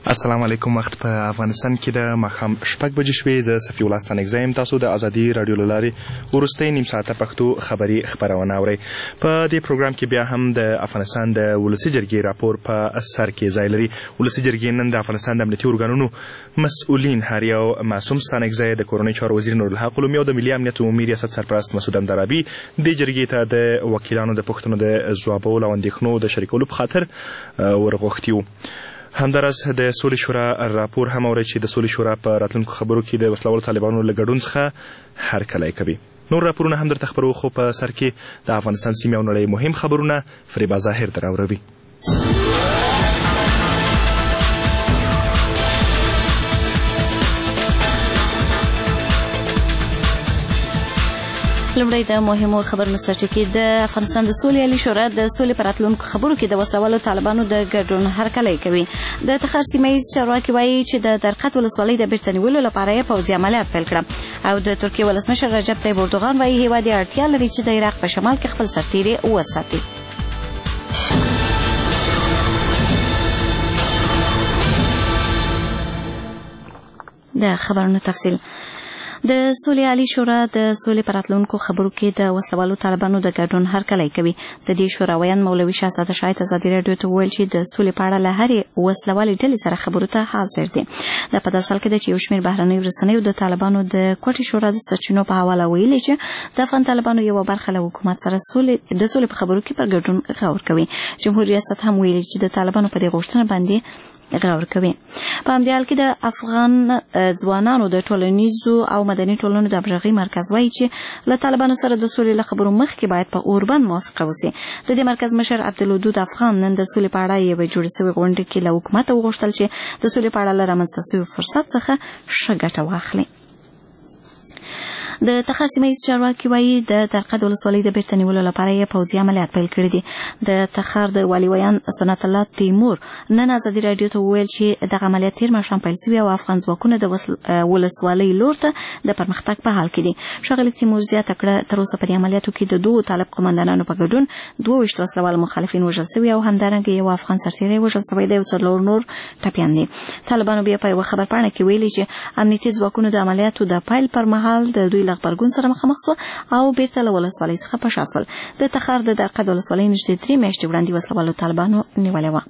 السلام علیکم. وخت په افغانستان کې د ماښام 6 بجې شوې. زه صفي الله ستانکزی یم. تاسو د ازادي راډیو له لارې وروستۍ نیم ساعته پښتو خبري خپرونه اورئ. په دې پروګرام کې بیا هم د افغانستان د ولسي جرګې راپور په سر کې ځای لري. ولسي جرګې نن د افغانستان د امنیتي ارګانونو مسؤلین هر یو معصوم ستانکزی، د کورنۍ چارو وزیر نورالحق علومي او د ملي امنیت عمومي ریاست سرپرست مسعود اندرابي دې جرګې ته د وکیلانو د پوښتنو د ځوابولو او اندېښنو د شریکولو په خاطر ورغوښتي وو. همداراز د سولې شورا راپور هم اورئ چې د سولې شورا په راتلونکو خبرو کې د وسلوالو طالبانو له ګډون څخه هرکلی کوي. نور راپورونه هم درته خپرو، خو په سر کې د افغانستان سیمې او نړۍ مهم خبرونه فریبا ظاهر در اوروي. لومړی د مهمو خبرونو سرچپه د افغانستان د سولې عالی شورا د سولې پر راتلونکو خبرو کې د وسلوالو طالبانو د ګډون هرکلی کوي. د تخار سیمه ییز چارواکي وایي چې د درقد ولسوالۍ د بیرته نیولو لپاره یې پوځي عملیات پیل کړه، او د ترکیې ولسمشر رجب طیب اردوغان وایي هیواد یې اړتیا لري چې د عراق په شمال کې خپل سرتیري وساتي. د خبرونو تفصیل. د سولې عالی شورا د سولې پر راتلونکو خبرو کې د وسلوالو طالبانو د ګډون هرکلی کوي. د دې شوراویان مولوي شهزاده شایت ازادي راډیو ته وویل چې د سولې په اړه له هرې وسلوالې ډلې سره خبرو ته حاضر دي. دا په داسې حال کې ده چې یو شمېر بهرنیو رسنیو د طالبانو د کوټې شورا د سرچینو په حواله ویلي چې د افغان طالبانو یوه برخه له حکومت سره د سولې په خبرو کې پر ګډون غور کوي. جمهوریت ریاست هم ویلي چې د طالبانو په دې غوښتنه باندې غور کوي. په همدې حال کې د افغان ځوانانو د ټولنیزو او مدني ټولنو د همغږۍ مرکز وایي چې له طالبانو سره د سولې له خبرو مخکې باید په اوربند موافقه وشي. د دې مرکز مشر عبدالودود افغان نن د سولې په اړه یوه جوړه شوې غونډه کې له حکومته وغوښتل چې د سولې په اړه له رامنځته شوي فرصت څخه ښه ګټه واخلي. د تخار سیمه ییز چارواکي وایي د درقد ولسوالۍ د بیرته نیولو لپاره یې پوځي عملیات پیل کړي دي. د تخار د والي ویان سنت الله تیمور نن ازادي راډیو ته وویل چې دغه عملیات تېر ماښام پیل شوي او افغان ځواکونه د ولسوالۍ لور ته د پرمختګ په حال کې دي. ښاغلي تیمور زیاته کړه تر اوسه په دې عملیاتو کې د 2 طالب قمندانانو په ګډون 22 وسلوال مخالفین وژل شوي او همدارنګه یو افغان سرتیری وژل شوی دی او 4 نور ټپیان دي. طالبانو بیا په یوه خبرپاڼه کې ویلي چې امنیتي ځواکونو د عملیاتو د پیل پر مهال د دوی له غبرګون سره مخامخ شو او بیرته له ولسوالۍ څخه په شا شول. د تخار د درقد ولسوالۍ نږدې 3 میاشتې وړاندې وسلوالو طالبانو نیولې وه.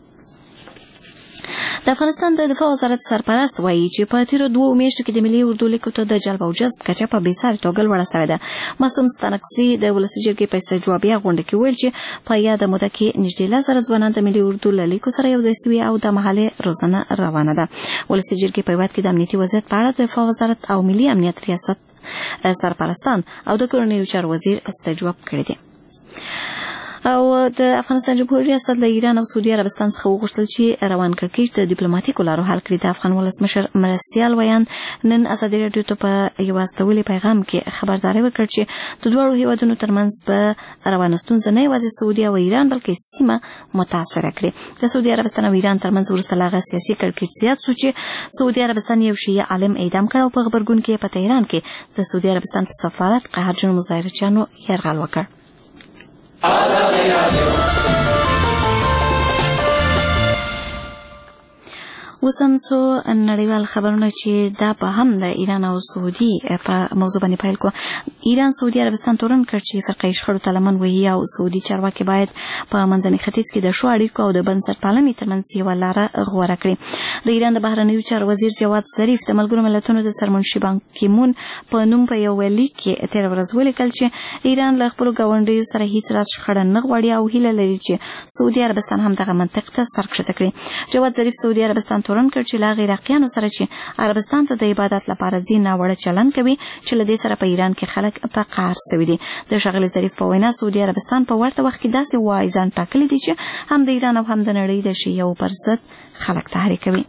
د افغانستان د دفاع وزارت سرپرست وایي چې په تیرو 2 میاشتو کې د ملي اردو لیکو ته د جلب او جذب کچه په بېساري توګه لوړه شوې ده. معصوم ستانکزي د ولسي جرګې په استجوابیه غونډه کې ویل چې په یاده موده کې نږدې 10,000 ځوانان د ملي اردو له لیکو سره یوځای شوي او د محلې روزنه روانه ده. ولسي جرګې په هېواد کې د امنیتي وضعیت په اړه د دفاع وزارت او ملي امنیت ریاست سرپرستان او د کورنیو چارو وزیر استجواب کړی دی. او د افغانستان جمهوریت ریاست له ایران او سعودي عربستان څخه وغوښتل چې روان کړکېچ د ډیپلوماټیکو لارو حل کړي. د افغان ولسمشر مرستیال ویان نن ازادي راډیو ته په یو استولي پیغام کې خبرداری ورکړ چې د دوه هیوادونو ترمنځ په روانه ستونزه نه یوازې سعودي او ایران بلکې سیمه متاثره کړي. د سعودي عربستان او ایران ترمنځ وروسته له هغه سیاسي کړکېچ زیات شو چې سعودي عربستان یو شیعه عالم اعدام کړ او په غبرګون کې په تهران کې د سعودي عربستان په سفارت قهرجن مظاهرچیانو یرغل وکړ. اوس هم څو نړیوال خبرونه چې دا په هم د ایران او سعودي په موضوع باندې پیل کو. ایران سعودي عربستان تورن کړ چې فرقه شخړو ته لمن وهي او سعودي چارواکي باید په منځني ختیځ کې د ښو اړیکو او د بنسټپالنې ترمنځ یوه لاره غوره کړي. د ایران د بهرنیو چارو وزیر جواد ظریف د ملګرو ملتونو د سرمنشي بان کی مون په نوم په یو لیک کې تېره ورځ ولیکل چې ایران له خپلو ګاونډیو سره هیڅ راز شخړه نه غواړي او هیله لري چې سعودي عربستان هم دغه منطق ته سر کښته کړي. جواد ظریف سعودي عربستان تورن کړ چې له عراقیانو سره چې عربستان ته د عبادت لپاره ځي ناوړه چلند کوي چې له دې سره په ایران کې خلک په قهر شوي دي. د ښاغلي ظریف په وینا سعودي عربستان په ورته وخت کې داسې وایي ځان ټاکلی دی چې هم د ایران او هم د نړۍ د شیعو پر ضد خلک تحریکوي.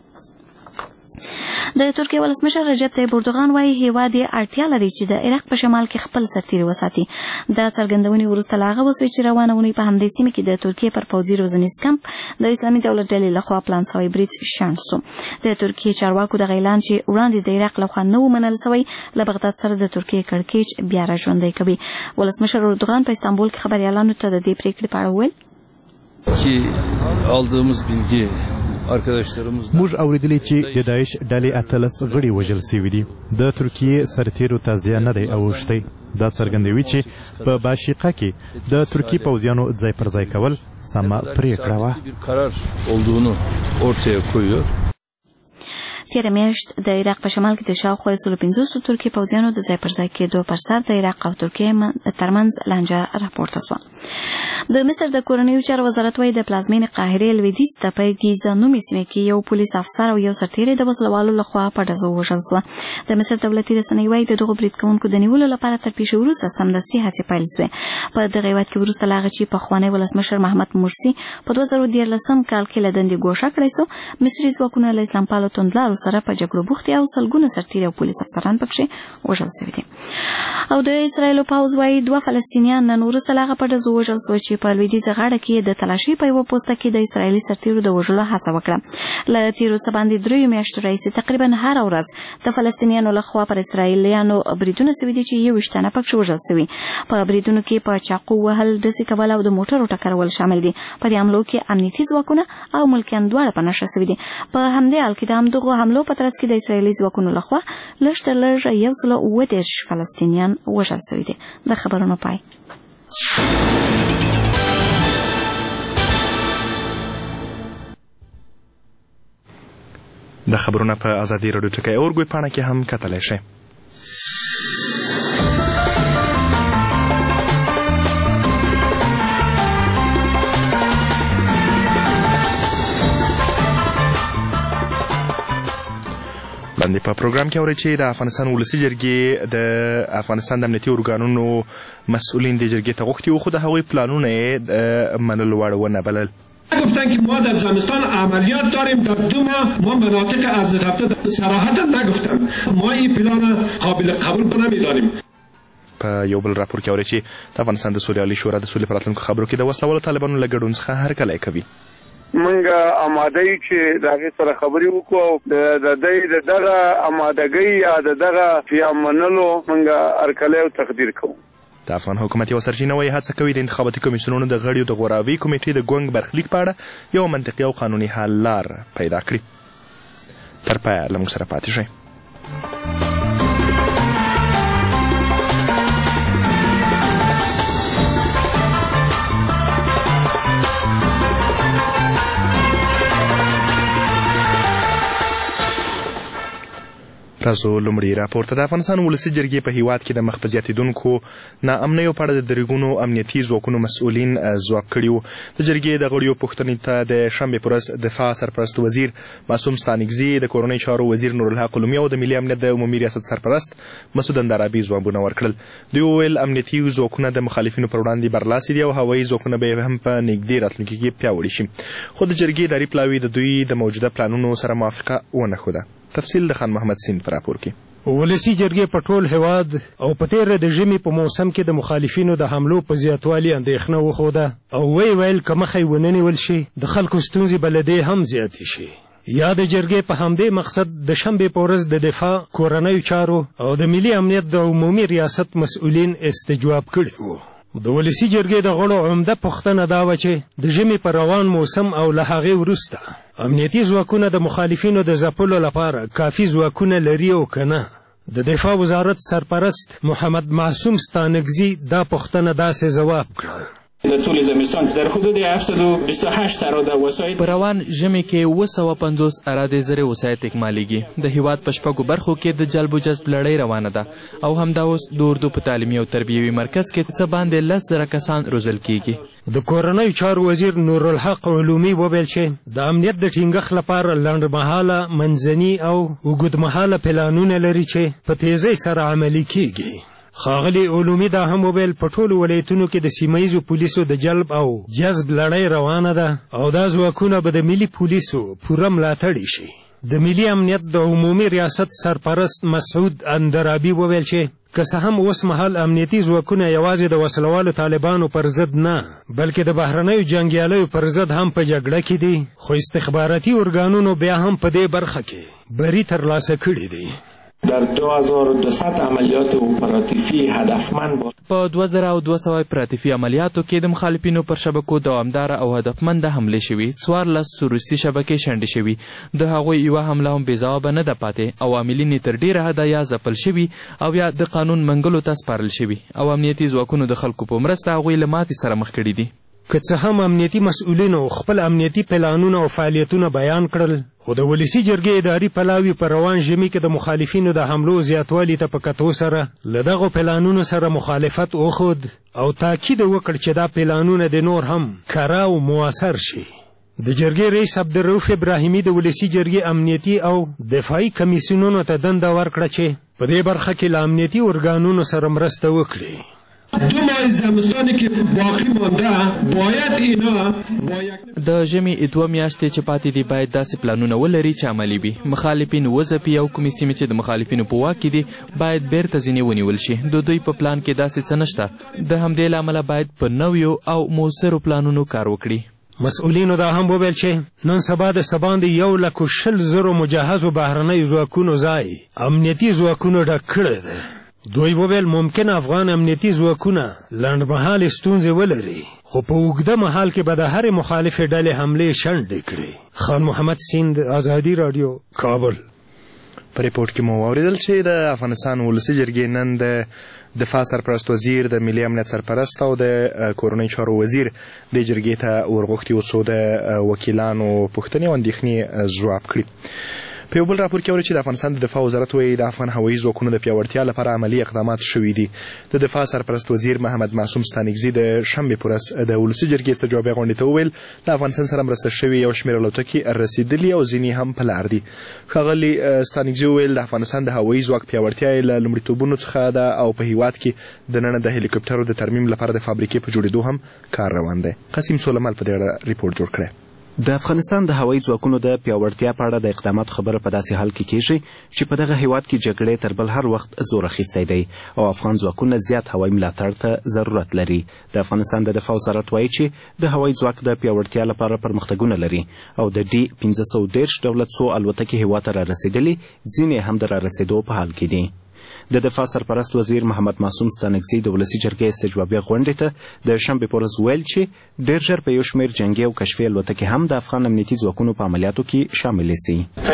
د ترکیې ولسمشر رجب طیب اردوغان وایي هیواد یې اړتیا لري چې د عراق په شمال کې خپل سرتیري وساتي. دا څرګندونې وروسته له هغه وشوې چې روانه اونۍ په همدې سیمه کې د ترکیې پر پوځي روزنیز کمپ د اسلامي دولت ډلې لخوا پلان شوی برید شنډ شو. د ترکیې چارواکو دغه اعلان چې وړاندې د عراق لخوا نه و منل شوی له بغداد سره د ترکیې کړکېچ بیا راژوندی کوي. ولسمشر اردوغان په استانبول کې خبریالانو ته د دې پریکړې په اړه وویل ki aldığımız bilgi موږ اوریدلی چې د داعش ډلې 18 غړي وژل سوي دي. د ترکیې سرتیرو ته زیان نه دی اوښتی. دا څرګندوي چې په باشیقه کې د ترکیې پوځیانو ځای پر ځای کول سمه پرېکړه وه. تېره میاشت د عراق په شمال کې د شاوخوا 150 ترکي پوځیانو د ځای پر ځای کېدو پر سر د عراق او ترکیې ترمنځ لانجه راپورته شوه. د مصر د کورنیو چارو وزارت وايي د پلازمینې قاهرې لویدیځ ته په ګیزا نومې سیمه کې یو پولیس افسر او یو سرتیری د وسلوالو لخوا په ډزو وژل شوه. د مصر دولتي رسنۍ وايي د دغو برید کوونکو د نیولو لپاره تر پیښې وروسته سمدستي هڅې پیل شوې. په دغه هېواد کې وروسته له هغه چې پخوانی ولسمشر محمد مرسي په 2013 کال کې له دندې ګوښه کړی سو، مصري ځواکونه له اسلام پالو توندلارو سره په جګړو بوختي او سلګونه سرتیري او پولیس افسران پکښې وژل شوي دي. او د اسرایلو پوځ وايي 2 فلسطینیان نن وروسته له هغه په ډزو وژل شوه چې په لویدیځه غاړه کې د تلاشۍ په یوه پوسته کې د اسرایلي سرتیرو د وژلو هڅه وکړه. له تېرو څه باندې 3 میاشتو راهیسې تقریبا هره ورځ د فلسطینیانو لخوا پر اسرایلیانو بریدونه سوي دي چې 21 تنه پکښې وژل سوي. په بریدونو کې په چاقو وهل، ډزې کول او د موټرو ټکرول شامل دي. په دې حملو کې امنیتي ځواکونه او ملکیان دواړه په نښه سوي دي. په همدې حال کې د همدغو حملو په ترڅ کې د اسرایلي ځواکونو لخوا لږ تر لږه 130 فلسطینیان وژل شوي دي. د خبرونو پای. د خبرونه په ازادي راډیو ټکی اورګوي پاڼه کې هم کتلی شئ. باندې په پروګرام کې اورئ چې د افغانستان ولسي جرګې د افغانستان د امنیتي ارګانونو مسئولین د جرګې ته غوښتي وو، خو د هغوی پلانونه یې د منلو وړ ونه بلل. گفتن که ما در زمستان عملیات داریم، در 2 ماه ما مناطق از رفته صراحتا نگفتن. ما این پلان قابل قبول نمیدانیم. په یو بل راپور کې اورئ چې د افغانستان د سولې عالي شورا د سولې په راتلونکو خبرو کې د وسله والو طالبانو له ګډون څخه هرکلی کوي. منګه آماده یو چې د هغې سره خبرې وکړو. د دوی دغه آمادګۍ یا دغه پیام منلو منګه هرکلی او تقدیر کوو. د افغان حکومت یوه سرچینه وایي هڅه کوي د انتخاباتي کمیسیونونو د غړیو د غوراوي کمیټې د ګونګ برخلیک په اړه یوه منطقي او قانوني حل لار پیدا کړي. تر پایه له موږ سره پاتې شئ. راځو لومړي راپور ته. د افغانستان ولسي جرګې په هیواد کې د مخ په زیاتېدونکو ناامنیو په اړه د درېګونو امنیتي ځواکونو مسؤلین ځواب کړي وو. د جرګې د غړیو پوښتنې ته د شنبې په ورځ دفاع سرپرست وزیر معصوم ستانکزي، د کورنۍ چارو وزیر نورالحق علومي او د ملي امنیت د عمومي ریاست سرپرست مسعود اندرابي ځوابونه ورکړل. دوی وویل امنیتي ځواکونه د مخالفینو پر وړاندې برلاسي دي او هوایي ځواکونه به هم په نږدې راتلونکي کې پیاوړي شي. خو د جرګې اداري پلاوي د دوی د موجوده پلانونو سره موافقه ونه ښوده. تفصیل د خان محمد سین په راپور کې. ولسي جرګې په ټول هیواد او په تېره د ژمي په موسم کې د مخالفینو د حملو په زیاتوالي اندېښنه وښوده او ویل که مخه یې ونه نیول شي د خلکو ستونزې به له دې هم زیاتې شي. یا د جرګې په همدې مقصد د شنبې په ورځ د دفاع، کورنیو چارو او د ملي امنیت د عمومي ریاست مسؤلین استجواب کړي وو. د ولسي جرګې د غړو عمده پوښتنه دا وه چې د ژمي په روان موسم او له هغې وروسته امنیتي ځواکونه د مخالفینو د ځپلو لپاره کافي ځواکونه لري او که نه. د دفاع وزارت سرپرست محمد معصوم ستانکزي دا پوښتنه داسې ځواب کړه: در طول زمستان در حدود 728 اراده وسایط په روان ژمي کې 750 اراده زره وسایط اکمالیږي. د هیواد په شپږو برخو کې د جلب و جذب لړۍ روانه ده او همدا اوس د اردو په تعلیمي او تربیوي مرکز کې څه باندې 10,000 کسان روزل کیږي. د کورنیو چارو وزیر نورالحق علومي وویل چې د امنیت د ټینګښت لپاره لنډمهاله، منځني او اوږدمهاله پلانونه لري چې په تیزۍ سره عملي کیږي. ښاغلي علومي دا هم وویل په ټولو ولایتونو کې د سیمه ییزو پولیسو د جلب او جذب لړۍ روانه ده او دا ځواکونه به د ملي پولیسو پوره ملاتړي شي. د ملي امنیت د عمومي ریاست سرپرست مسعود اندرابي وویل چې که څه هم اوس مهال امنیتي ځواکونه یوازې د وسلوالو طالبانو پر ضد نه بلکې د بهرنیو جنګیالیو پر ضد هم په جګړه کې دي، خو استخباراتي ارګانونو بیا هم په دې برخه کې بری ترلاسه کړي دي. در 2200 عملیات اپراتیفی هدفمند بود. په 2200 اپراتیفي عملیاتو کې د مخالفینو پر شبکو دوامداره او هدفمند حملې شوي، 14 تروریستي شبکې شنډې شوي. د هغوی یوه حمله هم بې ځوابه نه ده پاتې او عاملین یې تر ډېره حده یا ځپل شوي او یا د قانون منګلو ته سپارل شوي او امنیتي ځواکونو د خلکو په مرسته هغوی له ماتې سره مخ کړي دي. که څه هم امنیتي مسؤلینو خپل امنیتي پلانونه او فعالیتونه بیان کړل، خو د ولسي جرګې اداري پلاوي په روان ژمي کې د مخالفینو د حملو زیاتوالي ته په کتو سره له دغو پلانونو سره مخالفت وښود او تاکید وکړ چې دا پلانونه د نور هم کره او مؤثر شي. د جرګې رئیس عبدالرؤف ابراهیمي د ولسي جرګې امنیتي او دفاعي کمیسیونونو ته دنده ورکړه چې په دې برخه کې له امنیتي ارګانونو سره مرسته وکړي. 2 ماه زمستانی که باقی مانده باید اینا د ژمي 2 میاشتې چې پاتې دي باید داسې پلانونه ولري چې عملي وي. مخالفین وځپي او کومې سیمې چې د مخالفینو په واک کې دي باید بیرته ځینې ونیول شي. د دوی په پلان کې داسې څه نشته. د همدې له امله باید په نویو او مؤثرو پلانونو کار وکړي. مسؤلینو دا هم وویل چې نن سبا د سباندې 120,000 مجهزو بهرنیو ځواکونو ځای امنیتي ځواکونو ډک کړی دی. دوی وویل ممکن افغان امنیتي ځواکونه لنډمهالې ستونزې ولري، خو په اوږده مهال کې به د هرې مخالفې ډلې حملې شنډې کړي. خان محمد سیند، ازادي راډیو، کابل. په ریپورټ کې مو واورېدل چې د افغانستان ولسي جرګې نن د دفاع سرپرست وزیر، د ملي امنیت سرپرست او د کورنۍ چارو وزیر د جرګې ته ورغوښتي و څو د وکیلانو پوښتنې او اندېښنې ځواب کړي. په یو بل راپور کې اوري چې د افغانستان د دفاع وزارت وایي د افغان هوایي ځواکونو د پیاوړتیا لپاره عملي اقدامات شوي دي. د دفاع سرپرست وزیر محمد معصوم ستانکزي د شنبې په ورځ د ولسي جرګې استجوابي غونډې ته وویل د افغانستان سره مرسته شوي یو شمېر الوتکې رسېدلي او ځینې هم په لار دي. ښاغلي ستانکزي وویل د افغانستان د هوایي ځواک پیاوړتیا یې له لومړیتوبونو څخه ده او په هیواد کې دننه د هلیکوپټرو د ترمیم لپاره د فابریکې په جوړېدو هم کار روان دی. قسیم سولمال په دې اړه ریپورټ جوړ کړی. د افغانستان د هوایي ځواکونو د پیاوړتیا په اړه د اقداماتو خبره په داسې حال کې کیږي چې په دغه هیواد کې جګړې تر بل هر وخت زور اخیستی دی او افغان ځواکونه زیات هوایي ملاتړ ته ضرورت لري. د افغانستان د دفاع وزارت وایي چې د هوایي ځواک د پیاوړتیا لپاره پرمختګونه لري او د ډي 530 دولت څو الوتکې هیواد ته رارسېدلي، ځینې هم د رارسېدو په حال کې دي. د دفاع سرپرست وزیر محمد معصوم ستانکزي د ولسي جرګې استجوابي غونډې ته د شنبې په ورځ ویل چې ډېر ژر په یو شمېر جنګي او کشفي الوتکې هم د افغان امنیتي ځواکونو په عملیاتو کې شاملې سي.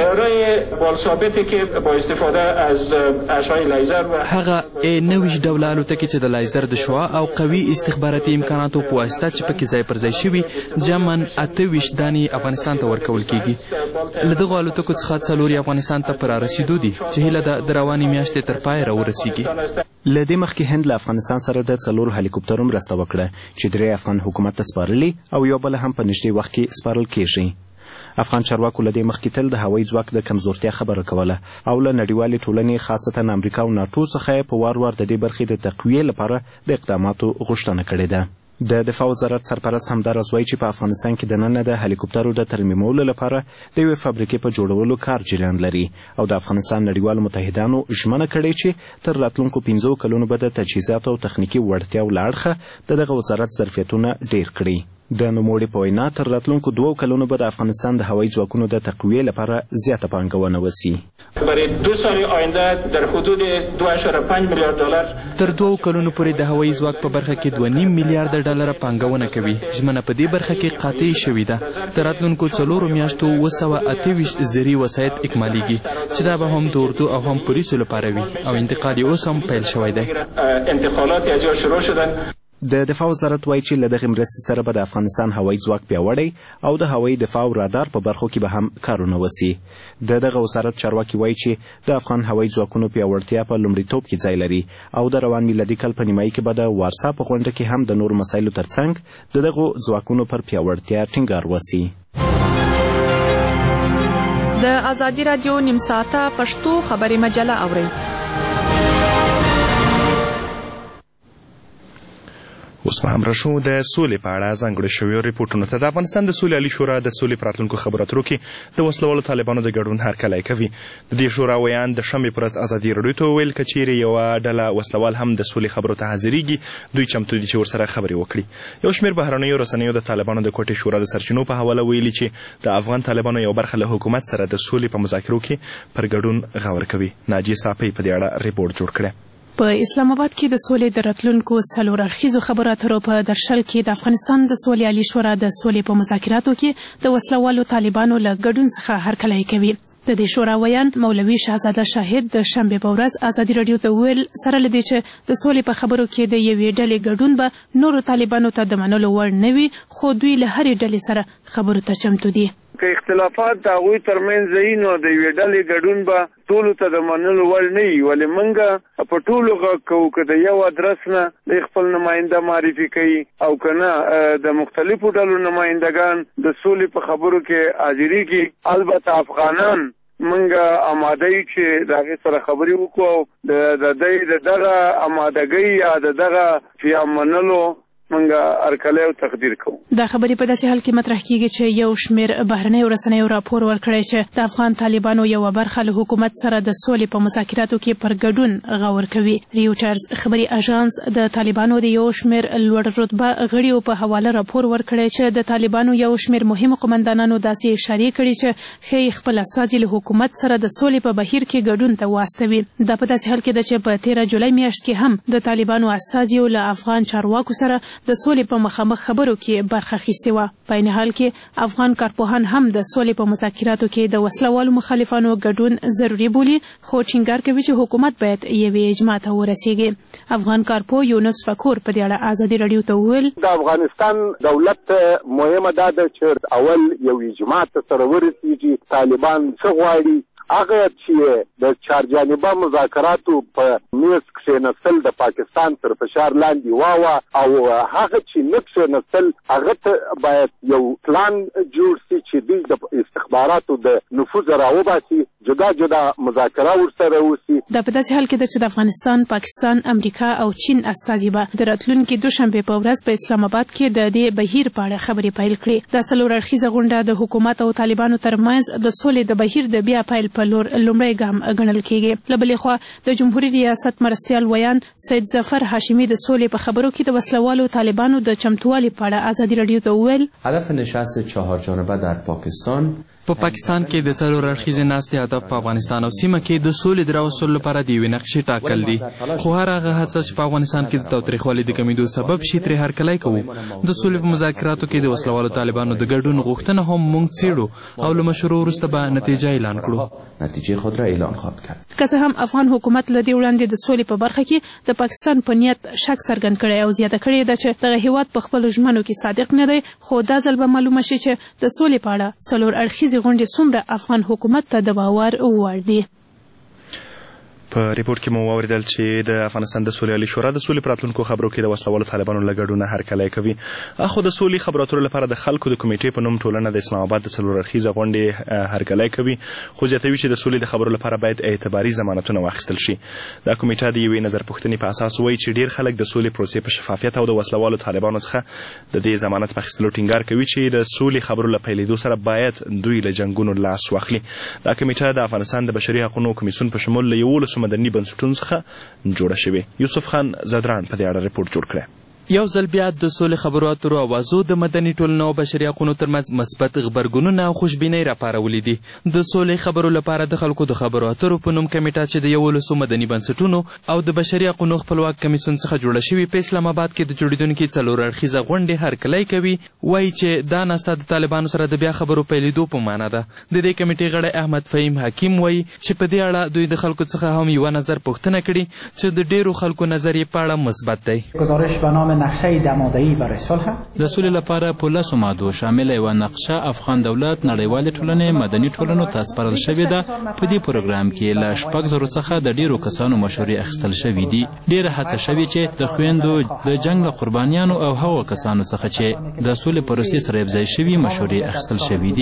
هغه 29 ډوله الوتکې چې د لایزر د شعاع او قوي استخباراتي امکاناتو په واسطه چې پکې ځای پر ځای شوي جمعاً 28 دانې افغانستان ته ورکول کیږي. له دغو الوتکو څخه 4 افغانستان ته په رارسېدو دي چې هیله ده د روانې میاشتې تر پای راورسیږي. له دې مخکې هند له افغانستان سره د 4 هلیکوپټرو مرسته وکړه چې 3 افغان حکومت ته سپارلي او یو بل هم په نږدې وخت کې سپارل کیږي. افغان چارواکو له دې مخکې تل د هوایي ځواک د کمزورتیا خبره کوله او له نړیوالې ټولنې خاصتا امریکا او ناټو څخه په وار وار د دې برخې د تقویې لپاره د اقداماتو غوښتنه کړې ده. د دفاع وزارت سرپرست همداراز وایي چې په افغانستان کې دننه د هلیکوپټرو د ترمیمولو لپاره د یوې فابریکې په جوړولو کار جریان لري او د افغانستان نړیوالو متحدانو ژمنه کړې چې تر راتلونکو 15 کلونو به د تجهیزاتو او تخنیکي وړتیاو له اړخه د دغه وزارت ظرفیتونه ډیر کړي. د نوموړي په وینا تر راتلونکو 2 کلونو به د افغانستان د هوایي ځواکونو د تقویې لپاره زیاته پانګونه وسي. برای 2 سال آینده در حدود 2.5 میلیارد دلار تر 2 کلونو پورې د هوایي ځواک په برخه کې 2.5 میلیارد ډالر پانګونه کوي. ژمنه په دې برخه کې قاطع شوې ده. تر راتلونکو 4 میاشتو 228 زري وسایط اکمالیږي چې دا به هم د اردو او هم پولیسو لپاره وي او انتقال یې اوس هم پیل شوی دی. انتقالات از جا شروع شدن. د دفاع وزارت وایي چې له دغې مرستې سره به د افغانستان هوایي ځواک پیاوړی او د هوایي دفاع او رادار په برخو کې به هم کارونه وسي. د دغه وزارت چارواکي وایي چې د افغان هوایي ځواکونو پیاوړتیا په لومړیتوب کې ځای لري او د روان میلادي کال په نیمایي کې به د وارسا په غونډه کې هم د نورو مسایلو ترڅنګ د دغو ځواکونو پر پیاوړتیا ټینګار وسي. د ازادي راډیو نیم ساعته پښتو خبري مجله اورئ. اوس به هم راشو د سولې په اړه ځانګړو شویو ریپورټونو ته. د افغانستان د سولې عالي شورا د سولې په راتلونکو خبرو اترو کې د وسلوالو طالبانو د ګډون هرکلی کوي. د دې شورا ویان د شنبې پر ورځ ازادي راډیو ته وویل که چیرې یوه ډله وسلوال هم د سولې خبرو ته حاضرېږي دوی چمتو دي چې ورسره خبرې وکړي. یو شمېر بهرنیو رسنیو د طالبانو د کوټې شورا د سرچینو په حواله ویلي چې د افغان طالبانو یو برخه له حکومت سره د سولې په مذاکرو کې پر ګډون غور کوي. ناجیه صافی په دې اړه ریپورټ جوړ کړی. په اسلام آباد کې د سولې د راتلونکو څلور اړخیزو خبرو اترو په درشل کې د افغانستان د سولې عالي شورا د سولې په مذاکراتو کې د وسلوالو طالبانو له ګډون څخه هرکلی کوي. د دې شورا ویان مولوي شهزاده شاهد د شنبې په ورځ ازادي راډیو ته وویل سره له دې چې د سولې په خبرو کې د یوې ډلې ګډون به نورو طالبانو ته د منلو وړ نه وي خو دوی له هرې ډلې سره خبرو ته چمتو دي. که اختلافات د هغوی ترمنځ وي نو د یوې ډلې ګډون به ټولو ته د منلو وړ نه وي ولې موږ په ټولو غږ کوو که د یو ادرس نه د خپل نماینده معرفي کوي او که نه د مختلفو ډلو نمایندګان د سولې په خبرو کې حاضرېږي. البته افغانان موږ آماده یو چې د هغې سره خبرې وکړو د دوی د دغه آمادګۍ یا د دغه فی منلو منګه هرکلی او تقدیر کوو. دا خبرې په داسې حال کې مطرح کیږي چې یو شمېر بهرنیو رسنیو راپور ورکړی چې د افغان طالبانو یوه برخه له حکومت سره د سولې په مذاکراتو کې پر ګډون غور کوي. ریوټرز خبري اژانس د طالبانو د یو شمېر لوړ رتبه غړیو په حواله راپور ورکړی چې د طالبانو یو شمېر مهمو قمندانانو داسې اشارې کړي چې ښایي خپل استازي له حکومت سره د سولې په بهیر کې ګډون ته واستوي. دا په داسې حال کې ده چې په 13 جولای میاشت کې هم د طالبانو استازیو له افغان چارواکو سره د سولې په مخامخ خبرو کې برخه اخیستې وه. په عین حال کې افغان کارپوهان هم د سولې په مذاکراتو کې د وسلوالو مخالفانو ګډون ضروري بولي خو ټینګار کوي چې حکومت باید یوې اجماع ته ورسیږي. افغان کارپوه یونس فکور په دې اړه ازادي راډیو ته وویل د افغانستان دولت مهمه دا ده چې اول یو اجماع ته سره ورسیږي. طالبان څه غواړي هغه چې د چارجانبه مذاکراتو په میز کښېنستل د پاکستان تر فشار لاندې واوه او هغه چې نه کښېنستل هغه ته باید یو پلان جوړ سي چې دوی د استخباراتو د نفوذ راوباسي جدا جدا مذاکره ورسره وسي. دا په داسې حال کې ده چې د افغانستان، پاکستان، امریکا او چین استازي به د راتلونکي دوشنبې په ورځ په اسلام آباد کې د دې بهیر په اړه خبرې پیل کړي. دا څلور اړخیزه غونډه د حکومت او طالبانو ترمنځ د سولې د بهیر د بیا پیل په لور لومړی ګام ګڼل کېږي. له بلې خوا د جمهوریت ریاست مرستیال ویان سید ظفر هاشمي د سولې په خبرو کې د وسلوالو طالبانو د چمتووالي په اړه ازادي راډیو ته وویل هدف نشست چهارجانبه در پاکستان په پاکستان کې د څلور اړخیزې ناستې هدف په افغانستان او سیمه کې د سولې د راوستلو لپاره د یوې نقشې ټاکل دي خو هر هغه هڅه چې په افغانستان کې د تاوتریخوالي د کمیدو سبب شي ترې هرکلی کوو. د سولې په مذاکراتو کې د وسلوالو طالبانو د ګډون غوښتنه هم موږ څېړو او له مشورو وروسته به نتیجه اعلان کړو. نتیجه خود را اعلان خواهد کرد. که څه هم افغان حکومت له دې وړاندې د سولې په برخه کې د پاکستان په نیت شک څرګند کړی او زیاته کړې ده چې دغه هیواد په خپلو ژمنو کې صادق نه دی خو دا ځل به معلومه شي چې د سولې په اړه څلور اړخیزې غونډې څومره افغان حکومت ته د باور وړ دي. په ریپورټ کې مو واوریدل چې د افغانستان د سولې عالي شورا د سولې په راتلونکو خبرو کې د وسلوالو طالبانو له ګډونه هرکلی کوي. خو د سولې خبرو اترو لپاره د خلکو د کمیټې په نوم ټولنه د اسلام آباد د څلور اړخیزه غونډې هرکلی کوي خو زیاتوي چې د سولې د خبرو لپاره باید اعتباري ضمانتونه واخیستل شي. دا کمیټه د یوې نظرپوښتنې په اساس وایي چې ډېر خلک د سولې پروسې په شفافیت او د وسلوالو طالبانو څخه د دې ضمانت په اخیستلو ټینګار کوي چې د سولې خبرو له پیلېدو سره باید دوی له جنګونو لاس واخلي. دا کمیټه د افغانستان د بشري حقوقو کمیسیون په شمول له 11 مدني بنسټونو جوړه شوې. یوسف خان زدران په دې اړه ریپورټ جوړ کړی. یو ځل بیا د سولې خبرو اترو اوازو د مدني ټولنو او بشري حقونو ترمنځ مثبت غبرګونونه او خوشبینۍ راپارولې دي. د سولې خبرو لپاره د خلکو د خبرو اترو په نوم کمیټه چې د 11 مدني بنسټونو او د بشري حقونو خپلواک کمیسیون څخه جوړه شوې په اسلام آباد کې د جوړېدونکي څلور اړخیزه غونډې هرکلی کوي. وایي چې دا ناسته د طالبانو سره د بیا خبرو پیلېدو په معنا ده. د دې کمیټې غړی احمد فهیم حکیم وایي چې په دې اړه دوی د خلکو څخه هم یوه نظر پوښتنه کړې چې د ډېرو خلکو نظر یې په اړه مثبت دی. گزارش به نام نقشه دماده‌ای برای صلح د سولې لپاره په 10 مادو شامل یوه نقشه افغان دولت نړیوالې ټولنې مدني ټولنو ته سپارل شوې ده. په دې پروګرام کې له 6,000 څخه د ډېرو کسانو مشورې اخیستل شوې دي. ډېره هڅه شوې چې د خویندو د جنګ له قربانیانو او هغو کسانو څخه چې د سولې پروسې سره یوځای شوي مشورې اخیستل شوې دي.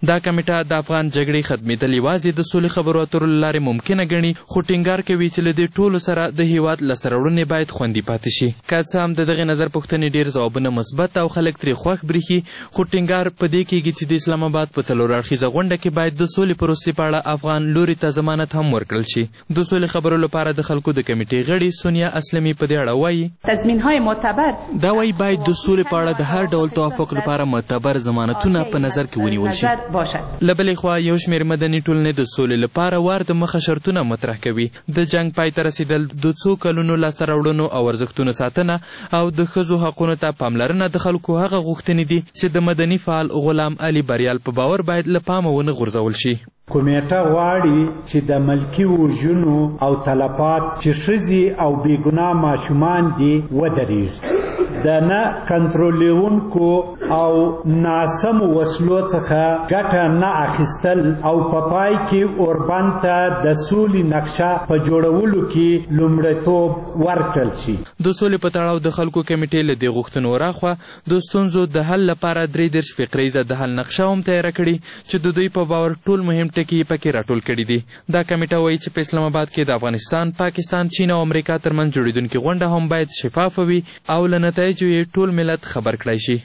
دا کمیټه د افغان جګړې ختمېدل یوازې د سولې خبرو اترو له لارې ممکنه ګڼي، خو ټینګار کوي چې له دې ټولو سره د هیواد لاسته راوړنې باید خوندي پاتې شي. که څه هم د دغې نظر پوښتنې ډېر ځوابونه مثبت او خلک ترې خوښ برېښي، خو ټینګار په دې کېږي چې د اسلام آباد په 4 اړخیزه غونډه کې باید د سولې پروسې په اړه افغان لوري ته ضمانت هم ورکړل شي. د سولې خبرو لپاره د خلکو د کمیټې غړي سونیا اسلمي په دې اړه وایي تضمین‌های معتبر دا وایي باید د سولې په اړه د هر ډول توافق لپاره معتبر ضمانتونه په نظر کې ونیول شي. له بلې خوا یو شمېر مدني ټولنې د سولې لپاره وار د مخه شرطونه مطرح کوي. د جنګ پای ته رسېدل، د څو کلونو لاسته راوړنو او ارزښتونو ساتنه او د ښځو حقونو ته پاملرنه د خلکو هغه غوښتنې دي چې د مدني فعال غلام علي بریال په باور باید له پامه ونه غورځول شي. کمیټه غواړي چې د ملکي وژنو او تلفات چې ښځې او بېګناه ماشومان دي ودرېږي. د نه کنټرولونکو او ناسمو وسلو څخه ګټه نه اخیستل او په پای کې اوربند ته د سولې نقشه په جوړولو کې لومړیتوب ورکړل شي. د سولې په تړاو د خلکو کمیټې له دې غوښتنو راخوا د ستونزو د حل لپاره 33 فقریزه د حل نقشه هم تیاره کړې چې د دوی په باور ټول مهم ټکي پکې راټول کړي دي. دا کمیټه وایي چې په اسلام آباد کې د افغانستان، پاکستان، چین او امریکا ترمنځ جوړېدونکې غونډه هم باید شفافه وي او له نتایجو یې ټول ملت خبر کړی شي.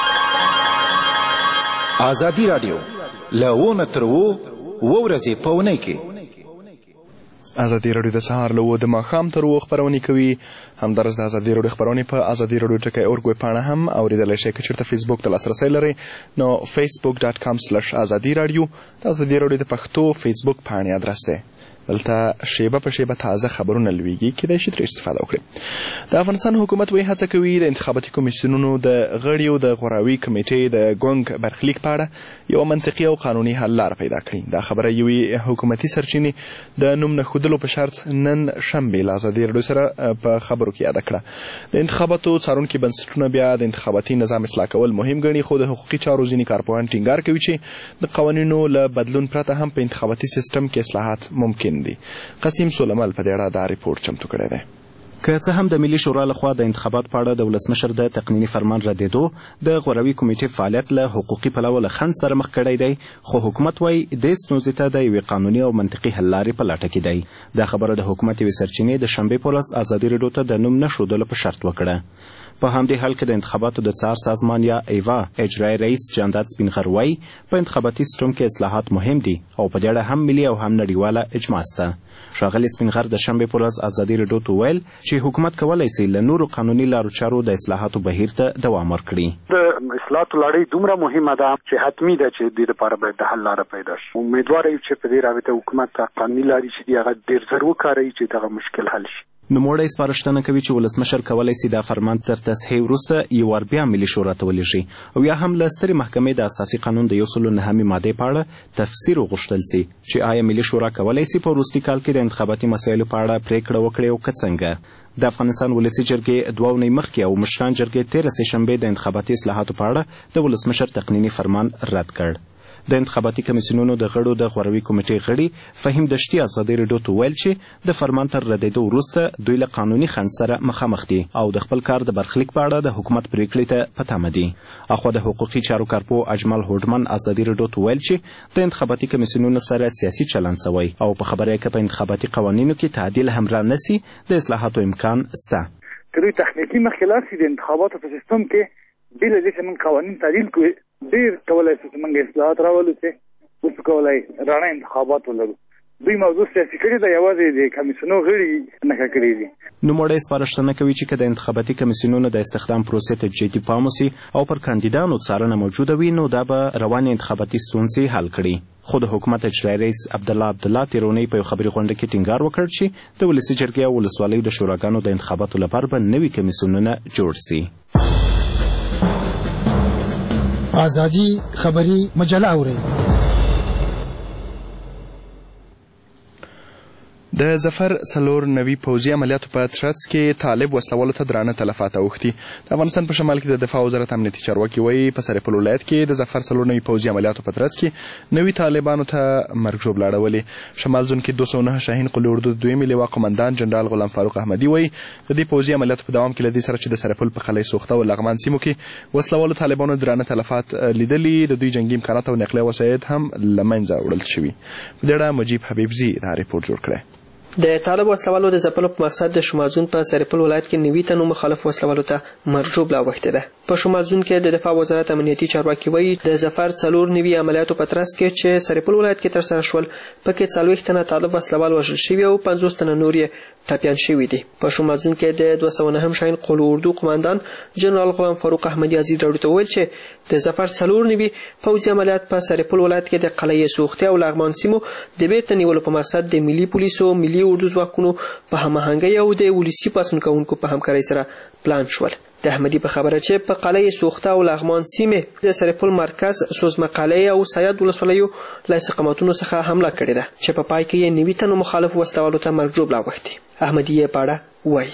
ازادي راډیو له 1 تر 2 ورځې په اونۍ کې ازادي راډیو د سهار له 2 د ماښام تر 2 خپرونې کوي. همدارس د ازادي راډیو خپرونې په ازادي راډیو ټکی اورګ ویبپاڼه هم اورېدلی شئ. که چېرته فیسبوک ته لاسرسی لرئ نو facebook.com/ازادي راډیو د ازادي راډیو د پښتو فیسبوک پاڼې ادرس دی. دلته شیبه په شیبه تازه خبرونه لویږي، کیدای شي ترې استفاده وکړي. د افغانستان حکومت وایي هڅه کوي د انتخاباتي کمیسیونونو د غړیو د غوراوي کمیټې د ګونګ برخلیک په اړه یوه منطقي او قانوني حل لاره پیدا کړي. دا خبره یوې حکومتي سرچینې د نوم نه ښودلو په شرط نن شنبې له ازادي راډیو سره په خبرو کې یاده کړه. د انتخاباتو څارونکي بنسټونه بیا د انتخاباتي نظام اصلاح کول مهم ګڼي، خو د حقوقي چارو ځینې کارپوهان ټینګار کوي چې د قوانینو له بدلون پرته هم په انتخاباتي سیستم کې اصلاحات ممکن دي. قسیم سلیمل په دې اړه دا ریپورټ چمتو کړی دی. که څه هم د ملي شورا لخوا د انتخابات په اړه د ولسمشر د تقنیني فرمان ردېدو د غوراوي کمیټې فعالیت له حقوقي پلوه له خنډ سره مخ کړی دی، خو حکومت وایي دې ستونزې ته د یوې قانوني او منطقي حل لارې په لټه کې دی. دا خبره د حکومت یوې سرچینې د شنبې په ورځ ازادي راډیو ته د نوم نه ښودلو په شرط وکړه. په همدې حال کې د انتخاباتو د څار سازمان یا ایوا اجرایي رئیس جانداد سپینغر وایي په انتخاباتي سیسټم کې اصلاحات مهم دي او په دې اړه هم ملي او هم نړیواله اجماع شته. ښاغلي سپینغر د شنبې په ورځ ازادي راډیو ته وویل چې حکومت کولی سي له نورو قانوني لارو چارو د اصلاحاتو بهیر ته دوام ورکړي. د اصلاحاتو لړۍ دومره مهمه ده چې حتمي ده چې دې لپاره باید د حل لاره پیدا شي. امیدواره یو چې په دې رابطه حکومت قانوني لارې چې دي هغه ډېر ژر وکاروي چې دغه مشکل حل شي. نوموړی سپارښتنه کوي چې ولسمشر کولی سي دا فرمان تر تصحیح وروسته یو وار بیا ملي شورا ته ولېږي او یا هم له سترې محکمې د اساسي قانون د 109 مادې په اړه تفسیر وغوښتل سي چې آیا ملي شورا کولی سي په وروستي کال کې د انتخاباتي مسایلو په اړه پریکړه وکړي او که څنګه. د افغانستان ولسي جرګې 2 اونۍ مخکې او مشران جرګې 13 سهشنبې د انتخاباتي اصلاحاتو په اړه د ولسمشر تقنیني فرمان رد کړ. د انتخاباتي کمیسیونونو د غړو د غوراوي کمیټې غړي فهیم دشتي ازادي راډیو ته ویل چې د فرمان تر ردېدو وروسته دوی له قانوني خنډ سره مخامخ دي او د خپل کار د برخلیک په اړه د حکومت پریکړې ته په تمه دي. اخوا د حقوقي چارو کارپوه اجمل هوډمن ازادي راډیو ته ویل چې د انتخاباتي کمیسیونونو سره سیاسي چلند سوی او په خبره کې په انتخاباتي قوانینو کې تعدیل هم رانسي د اصلاحاتو امکان شته. تر تخنیکي مخکلات د انتخاباتو په سیستم کې بل دې چې من قوانین تعدیل کوي ډیر کولای شي چې موږ اصلاحات راولو چې اوس کولای رانه انتخابات ولرو. دوی موضوع سیاسي کړي د یوازې د کمیسیونو غړي نه کړی دي. نوموړی سپارښتنه کوي چې که د انتخاباتي کمیسیونونو د استخدام پروسې ته جدي پام وسي او پر کاندیدانو څارنه موجوده وي نو دا به روانې انتخاباتي ستونزې حل کړي. خو د حکومت اجرایي رئیس عبدالله تیرونی په یو خبري غونډه کې ټینګار وکړ چې د ولسي جرګې او ولسوالیو د شوراګانو د انتخاباتو لپاره به نوي کمیسیونونه جوړ سي. آزادی خبری مجله اورئ. د ظفر 4 نوي پوځي عملیاتو په ترڅ کې طالب وسلوالو ته درانه تلفات اوښتي. د افغانستان په شمال کې د دفاع وزارت امنیتي چارواکي وایي په سرپل ولایت کې د ظفر 4 نوي پوځي عملیاتو په ترڅ کې نوي طالبانو ته مرګ ژوبله اړولې. شمال زون کې 209 شاهین قلي اردو دویمې لواء قمندان جنرال غلام فاروق احمدي وایي د دې پوځي عملیاتو په دوام کې له دې سره چې د سرپل په قلعه سوخته او لغمان سیمو کې وسلوالو طالبانو درانه تلفات لیدلي، د دوی جنګي امکانات او نقلیه وسایط هم له منځه وړل شوي. په دې اړه مجیب حبیبزي دا ریپورټ جوړ کړی. د طالب وسلوالو د ځپلو په مقصد د شمال زون په سرپل ولایت کې 90 تنو مخالف وسلوالو ته مرګ ژوبله اوښتې ده. په شمال زون کې د دفاع وزارت امنیتي چارواکي وایي د ظفر 4 نوي عملیاتو په ترڅ کې چې سرپل ولایت کې ترسره شول پکې 40 تنه طالب وسلوال وژل شوي او 50 تنه نور یې ټپیان شوي دي. په شمال زون کې د 209 شاهین قلي اردو قمندان جنرال غلام فاروق احمدي ازیر راډیو ته وویل چې د ظفر 4 نوي پوځي عملیات په سرپل ولایت کې د قلعه سوخته او لغمان سیمو د بیرته نیولو په مقصد د ملي پولیسو، ملي اردو ځواکونو په هماهنګۍ او د ولسي پاڅون کوونکو په همکارۍ سره پلان شول. د احمدي په خبره چې په قلعه سوخته او لغمان سیمې د سرپل مرکز سوزمه قلعه او سید ولسوالیو له استقامتونو څخه حمله کړې ده چې په پای کې یې 90 تنو مخالف وسلوالو ته مرګ ژوبله اوښتې. احمدي یې په اړه وایي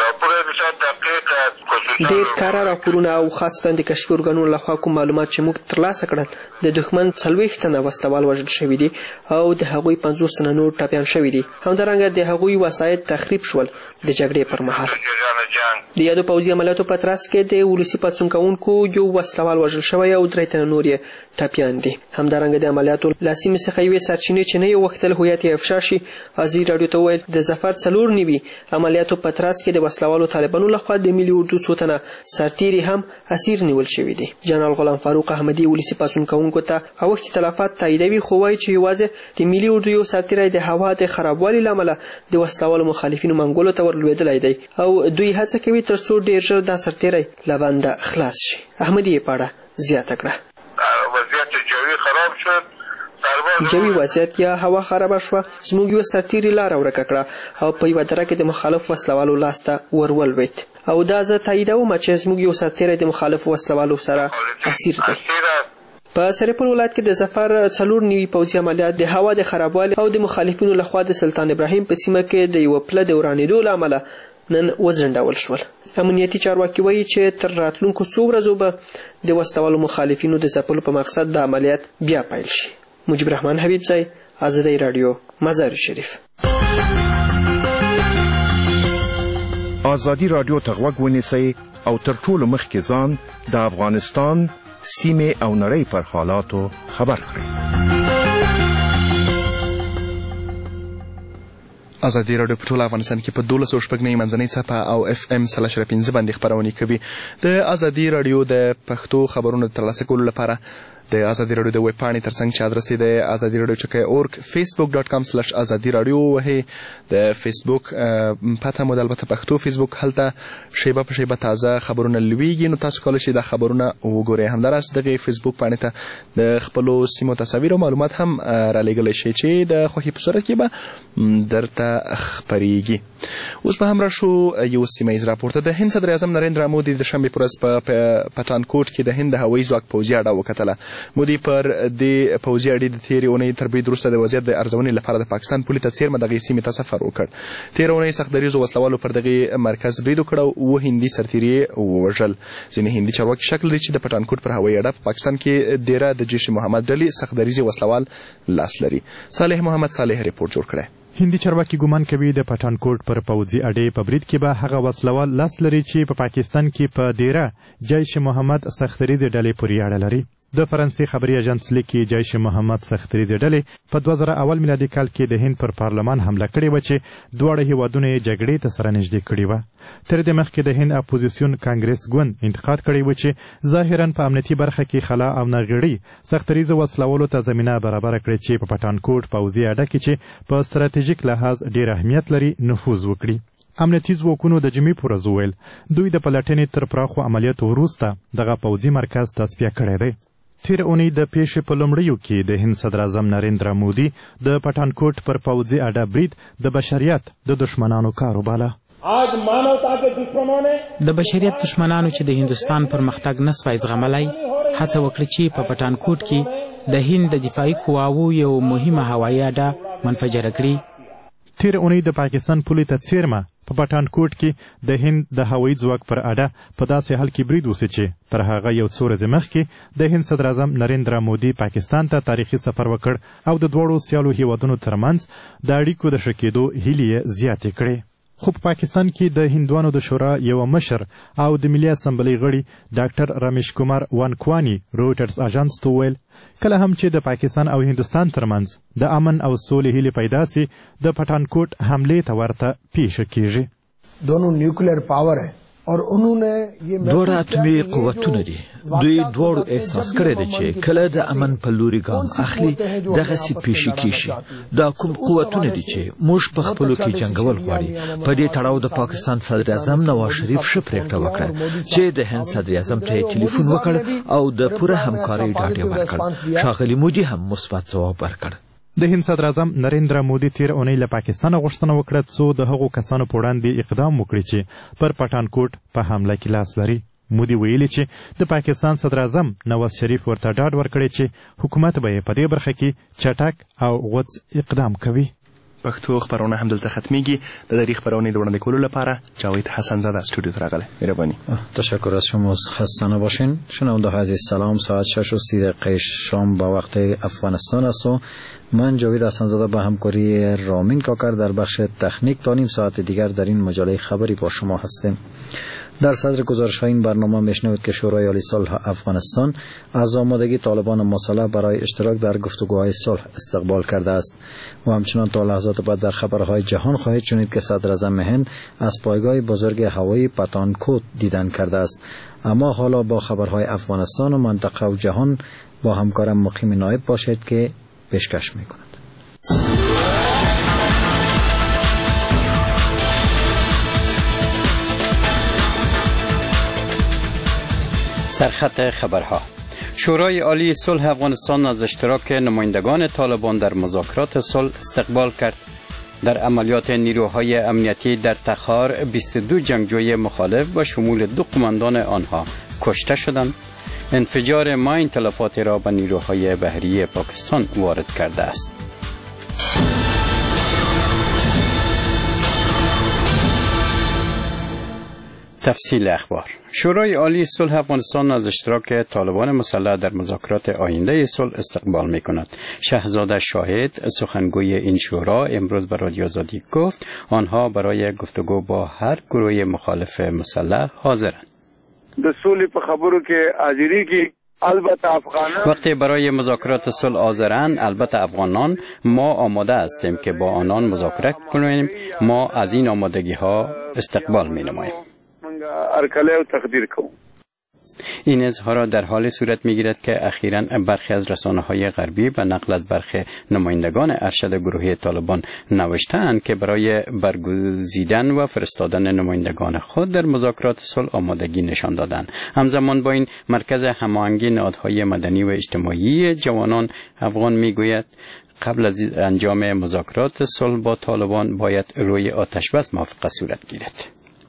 ډېر کاره راپورونه او خاصتا د کشفي ارګانونو لخوا کوم معلومات چې موږ ترلاسه کړل د دښمن 40 تنه وسلوال وژل شوي دي او د هغوی 50 تنه نور ټپیان شوي دي. همدارنګه د هغوی وسایط تخریب شول د جګړې پر مهال. د یادو پوځي عملیاتو په ترڅ کې د ولسي پاڅون کوونکو یو وسلوال وژل شوی او 3 تنه نور یې ټپیان دي. همدارنګه د عملیاتو له سیمې څخه یوې سرچینې چې نه یې غوښتل هویت یې افشا شي، ازیر راډیو ته وویل د ظفر 4 نوي عملیاتو په ترڅ کې د وسلوالو طالبانو لخوا د ملي اردو څو تنه سرتیري هم اسیر نیول شوي دي. جنرال غلام فاروق احمدي ولسي پاڅون کوونکو ته اوښتي تلفات تاییدوي، خو وایي چې یوازې د ملي اردو یو سرتیری د هوا د خرابوالي له امله د وسلوالو مخالفینو منګولو ته ورلوېدلی دی او دوی هڅه کوي تر څو ډېر ژر دا سرتیری له بنده خلاص شي. احمدي یې په اړه زیاته کړه جوي وضعیت یا هوا خرابه شوه، زموږ یو سرتیري لاره ورکه کړه او په یوه دره کې د مخالف وسلوالو لاسته ورولوېد او دا زه تاییدوم چې زموږ یو سرتیری د مخالف وسلوالو سره اسیر دی. په سرپل ولایت کې د ظفر 4 نوي پوځي عملیات د هوا د خرابوالي او د مخالفینو لخوا د سلطان ابراهیم په سیمه کې د یوه پله د ورانېدو له امله نن وځنډول شول. امنیتي چارواکي وایي چې تر راتلونکو څو ورځو به د وسلوالو مخالفینو د ځپلو په مقصد د عملیات بیا پیل شي. مجیب رحمان حبیبزی، آزادی رادیو، مزار شریف. آزادی رادیو ته غوږ ونیسئ او تر ټولو مخکې ځان د افغانستان سیمې او نړۍ پر حالاتو خبر کړئ. ازادي راډیو په ټول افغانستان کې په 1209 منځنۍ څپه او FM 3.5 باندې خبرونه کوي. د ازادي راډیو د پښتو خبرونو ترلاسه کولو لپاره د ازادي راډیو د ویب پاڼې ترڅنګ چې ادرس یې د ازادي راډیو _org facebook.com/ازادي راډیو وهي د فیسبوک پته مو د البته پښتو فیسبوک، هلته شیبه په شیبه تازه خبرونه لویږي، نو تاسو کولی شئ دا خبرونه وګورئ. همداراز دغه فیسبوک پاڼې ته د خپلو سیمو تصاویر او معلومات هم رالیږلی شئ چې د خوښۍ په صورت کې به درته خپریږي. اوس به هم راشو یو سیمه ییز راپور ته. د هند صدر اعظم نریندرا مودي د شنبې په ورځ په پټانکوټ کې د هند د هوایي ځواک پوځي اډه وکتله. مودي پر دې پوځي اډې د تېرې اونۍ تر برید وروسته د وضعیت د ارزونې لپاره د پاکستان پولې ته څیرمه دغې سیمې ته سفر وکړ. تېره اونۍ سخت دریځو وسلوالو پر دغې مرکز برید وکړ او 7 هندي سرتیري یې ووژل. ځینې هندي چارواکي شک لري چې د پټانکوټ پر هوایي اډه په پاکستان کې ډېره د جیش محمد ډلې سخت دریځي وسلوال لاس لري. صالح محمد صالح ریپورټ جوړ کړی. هندي چارواکي ګمان کوي د پټانکوټ پر پوځي اډې په برید کې به هغه وسلوال لاس لري چې په پاکستان کې په ډیره جیش محمد سختریزې ډلې پورې اړه لري. د فرانسې خبري اژانس لیکي جیش محمد سختریزې ډلې په 2001 میلادي کال کې د هند پر پارلمان حمله کړې وه چې دواړه هیوادونه یې جګړې ته سره نږدې کړې وه. تر دې مخکې د هند اپوزیسیون کانګریس ګوند انتقاد کړی و چې ظاهرا په امنیتي برخه کې خلا او ناغېړۍ سختریزو وسلولو ته زمینه برابره کړې چې په پټانکوټ پوځي اډه کې چې په ستراتیژیک لحاظ ډېر اهمیت لري نفوذ وکړي. امنیتي ځواکونو د جمعې په ورځ وویل دوی د پلټنې تر پراخو عملیاتو وروسته دغه پوځي مرکز تصفیه کړی دی. تیر اونۍ د پیښې په لومړیو کې د هند صدر اعظم نریندرا مودي د پټانکوټ پر پوځي اډه برید د بشریت د دشمنانو کار وباله. د بشریت دشمنانو چې د هندوستان پرمختګ نسوای زغملی هڅه وکړه چې په پټانکوټ کې د هند د دفاعي قواوو یو مهمه هوایي اډه منفجره کړي. تیر اونۍ د پاکستان پولې ته څیرمه په پټانکوټ کې د هند د هوایي ځواک پر اډه په داسې حال کې برید وسو چې تر هغه یو څو ورځې مخکې د هند صدر اعظم نریندرا مودي پاکستان ته تاریخي سفر وکړ او د دواړو سیالو هیوادونو ترمنځ د اړیکو د ښه کېدو هیلې زیاتې کړې. خو په پاکستان کې د هندوانو د شورا یو مشر او د ملي اسمبلی غړي ډاکټر رمیش کومار وانکوانی رویټرز اژانس ته وویل کله هم چې د پاکستان او هندوستان ترمنځ د امن او سولې هیلې پیدا سي د پټانکوټ حملې ته ورته پیښه کیږي. दोनों nuclear power है और उन्होंने ये دوړه اتمی قوتونه دي. دوی دواړو احساس کړی دی چې کله د امن په لوري ګام اخلي دغه سي پیښې کیږي. دا کوم قوتونه دي چې موږ په خپلو کې جنګول غواړي. په دې تړاو د پاکستان صدر اعظم نواز شریف ښه پرېکړه وکړه چې د هند صدر اعظم ته ټلیفون وکړ او د پوره همکارۍ ډاډ ورکړ. ښاغلي مودي هم مثبت ځواب ورکړ. د هند صدر اعظم نریندرا مودي تیر اونۍ له پاکستانه غوښتنه وکړه څو د هغو کسانو په وړاندې اقدام وکړي چې پر پټانکوټ په حمله کې لاس لري. مودي ویلي چې د پاکستان صدر اعظم نواز شریف ورته ډاډ ورکړی چې حکومت به یې په دې برخه کې چټک او غوڅ اقدام کوي. پښتو خبرونه هم دلته ختمیږي. د دری خبرونه د وړاندې کولو لپاره جاوید حسن زاده استودیو ته راغلی. مهربانی. تشکر از شما. خسته نباشین. شنونده عزیز سلام. ساعت 6:30 شام با وقت افغانستان است و من جاوید حسن زاده به همکاری رامین کاکر در بخش تکنیک تا نیم ساعت دیگر در این مجله خبری با شما هستیم. در صدر گزارش های این برنامه میشنوید که شورای عالی صلح افغانستان از آمادگی طالبان مسلح برای اشتراک در گفتگوهای صلح استقبال کرده است و همچنان تا لحظات بعد در خبرهای جهان خواهید شنید که صدر اعظم هند از پایگاه بزرگ هوایی پتانکوت دیدن کرده است. اما حالا با خبرهای افغانستان و منطقه و جهان با همکارم مقیم نایب باشید که پیشکش میکند. سرخط خبرها. شورای عالی صلح افغانستان از اشتراک نمایندگان طالبان در مذاکرات صلح استقبال کرد. در عملیات نیروهای امنیتی در تخار 22 جنگجوی مخالف و شمول 2 قماندان آنها کشته شدند. انفجار ماین تلفات را به نیروهای بحری پاکستان وارد کرده است. تفصیل اخبار. شورای عالی صلح افغانستان از اشتراک طالبان مسلح در مذاکرات آینده صلح استقبال می کند. شهزاده شاهد سخنگوی این شورا امروز به رادیو آزادی گفت آنها برای گفتگو با هر گروه مخالف مسلح حاضرند. د سولې په خبرو کې حاضری کې البته افغانان وقتی برای مذاکرات صلح حاضرند البته افغانان ما آماده هستیم که با آنان مذاکره کنیم. ما از این آمادگی ها استقبال می نماییم. ارکله و تقدیر کوم. این اظهارات در حال صورت میگیرد که اخیراً برخی از رسانه‌های غربی به نقل از برخی نمایندگان ارشد گروهی طالبان نوشته‌اند که برای برگزیدن و فرستادن نمایندگان خود در مذاکرات صلح آمادگی نشان دادند. همزمان با این مرکز هماهنگی نهادهای مدنی و اجتماعی جوانان افغان میگوید قبل از انجام مذاکرات صلح با طالبان باید روی آتش‌بس موافقت صورت گیرد.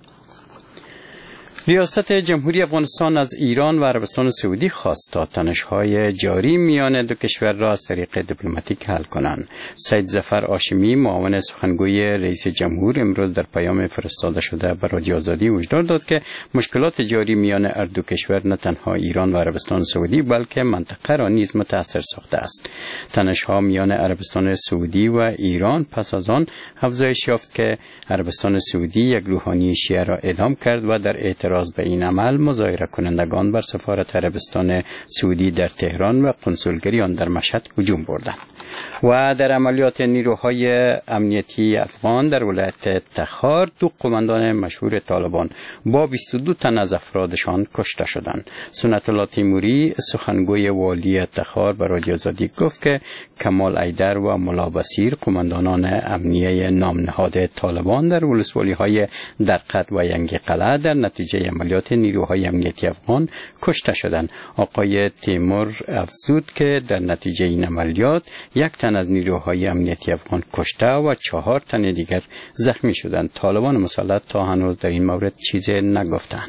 ریاست جمهوری افغانستان از ایران و عربستان سعودی خواست تا تنش‌های جاری میان دو کشور را از طریق دیپلماتیک حل کنند. سید ظفر هاشمی معاون سخنگوی رئیس جمهور امروز در پیام فرستاده شده به رادیو آزادی هشدار داد که مشکلات جاری میان هر دو کشور نه تنها ایران و عربستان سعودی بلکه منطقه را نیز متأثر ساخته است. تنش‌ها میان عربستان سعودی و ایران پس از آن افزایش یافت که عربستان سعودی یک روحانی شیعه را اعدام کرد و در اعتراض به این عمل مظاهره کنندگان بر سفارت عربستان سعودی در تهران و قنسولگری آن در مشهد هجوم بردند. و در عملیات نیروهای امنیتی افغان در ولایت تخار 2 قماندان مشهور طالبان با 22 تن از افرادشان کشته شدند. سنت الله تیموری سخنگوی والی تخار به رادیو آزادی گفت که کمال ایدر و ملا بصیر قماندانان امنیه نام نهاده طالبان در ولسوالی‌های درقد و ینگ قلعه در نتیجه عملیات نیروهای امنیتی افغان کشته شدند. آقای تیمور افزود که در نتیجه این عملیات 1 تن از نیروهای امنیتی افغان کشته و 4 تن دیگر زخمی شدند. طالبان مسلح تا هنوز در این مورد چیزی نگفتند.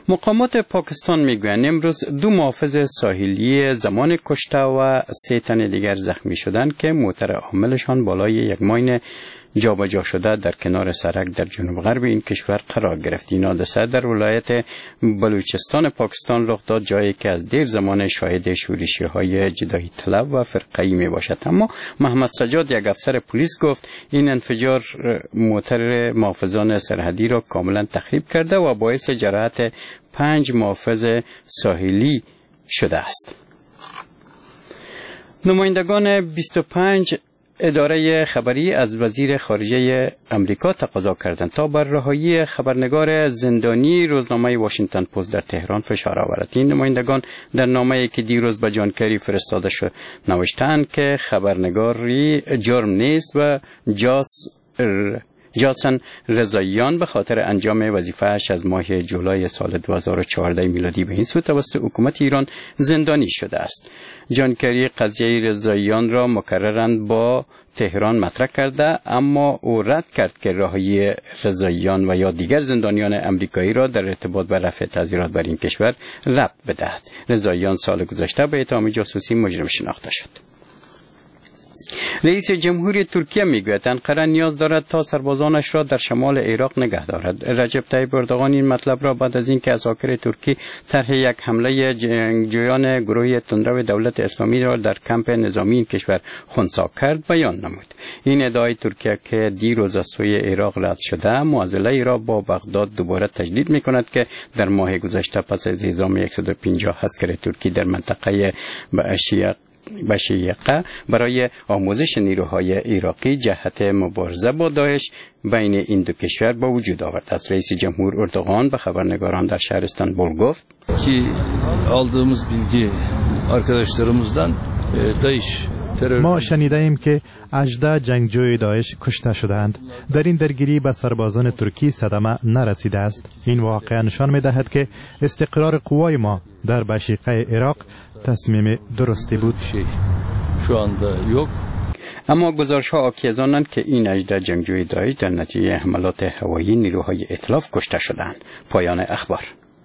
مقامات پاکستان میگویند امروز 2 محافظ ساحلی زمان کشته و 3 تن دیگر زخمی شدند که موتر عاملشان بالای 1 ماین جابجا شده در کنار سرک در جنوب غرب این کشور قرار گرفت. این حادثه در ولایت بلوچستان پاکستان رخ داد، جایی که از دیر زمان شاهد شورشی‌های جدایی طلب و فرقه‌ای می باشد. اما محمد سجاد، یک افسر پلیس، گفت این انفجار موتر محافظان سرحدی را کاملا تخریب کرده و باعث جراحت 5 محافظ ساحلی شده است. نمایندگان 25 اداره خبری از وزیر خارجه امریکا تقاضا کردند تا بر رهایی خبرنگار زندانی روزنامه واشنگتن پست در تهران فشار آورد. این نمایندگان در نامه‌ای که دیروز به جان کری فرستاده شد نوشتند که خبرنگاری جرم نیست و جاسن رضاییان به خاطر انجام وظیفه‌اش از ماه جولای سال 2014 میلادی به این سو توسط حکومت ایران زندانی شده است. جان کری قضیه رضاییان را مکرراً با تهران مطرح کرده، اما او رد کرد که رهایی رضاییان و یا دیگر زندانیان امریکایی را در ارتباط با رفع تعزیرات بر این کشور ربط بدهد. رضاییان سال گذشته به اتهام جاسوسی مجرم شناخته شد. رئیس جمهوری ترکیه میگوید انقره نیاز دارد تا سربازانش را در شمال عراق نگه دارد. رجب طیب اردوغان این مطلب را بعد از اینکه اساکر ترکی طرح یک حمله جنگجویان گروه تندرو دولت اسلامی را در کمپ نظامی این کشور خنثی کرد بیان نمود. این ادعای ترکیه که دیروز از سوی عراق رد شده، معضله را با بغداد دوباره تجدید میکند که در ماه گذشته پس از اعزام 150 عسکر ترکی در منطقه بشیقه برای آموزش نیروهای عراقی جهت مبارزه با داعش بین این دو کشور با وجود آورد است. رئیس جمهور اردوغان به خبرنگاران در شهر استانبول گفت که aldığımız bilgi arkadaşlarımızdan داعش ما شنیده ایم که 18 جنگجوی داعش کشته شدند. در این درگیری به سربازان ترکی صدمه نرسیده است. این واقعا نشان می‌دهد که استقرار قوای ما در بشیقه عراق تصمیم درستی بود. اما گزارش‌ها آکی از آنند که این 18 جنگجوی داعش در نتیجه حملات هوایی نیروهای ائتلاف کشته شدند. پایان اخبار.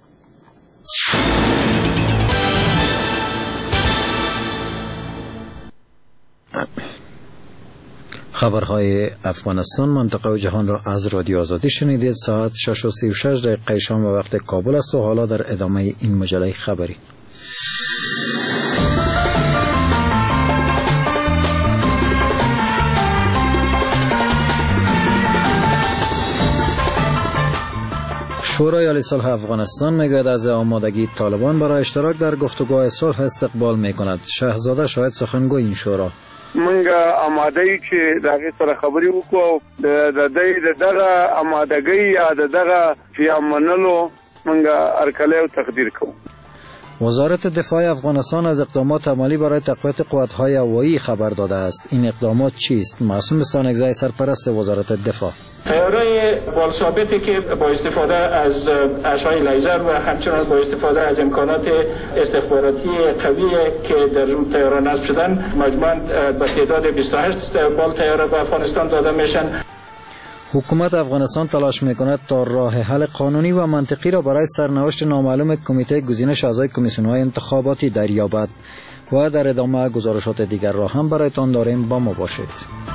خبرهای افغانستان، منطقه و جهان را از رادیو آزادی شنیدید. ساعت 6:36 شام و وقت کابل است و حالا در ادامه این مجله خبری. شورای عالی صلح افغانستان میگوید از آمادگی طالبان برای اشتراک در گفتگوهای صلح استقبال میکند. شهزاده شاهد سخنگوی این شورا: منګه آماده یو چې دغه سره خبرې وکړو د دغه آمادګۍ یا دغه چې منلو منګه ارکله او تقدیر کوو. وزارت دفاع افغانستان از اقدامات عملی برای تقویت قوت‌های هوایی خبر داده است. این اقدامات چیست؟ معصوم استانکزی، سرپرست وزارت دفاع: طیاره‌های بالثابتی که با استفاده از اشعه لیزر و همچنین با استفاده از امکانات استخباراتی قوی که در اون طیاره نصب شدن، مجموعاً به تعداد 28 بال طیاره به افغانستان داده میشن. حکومت افغانستان تلاش میکند تا راه حل قانونی و منطقی را برای سرنوشت نامعلوم کمیته گزینش اعضای کمیسیون‌های انتخاباتی دریابد و در ادامه گزارشات دیگر را هم برایتان داریم. با ما باشید.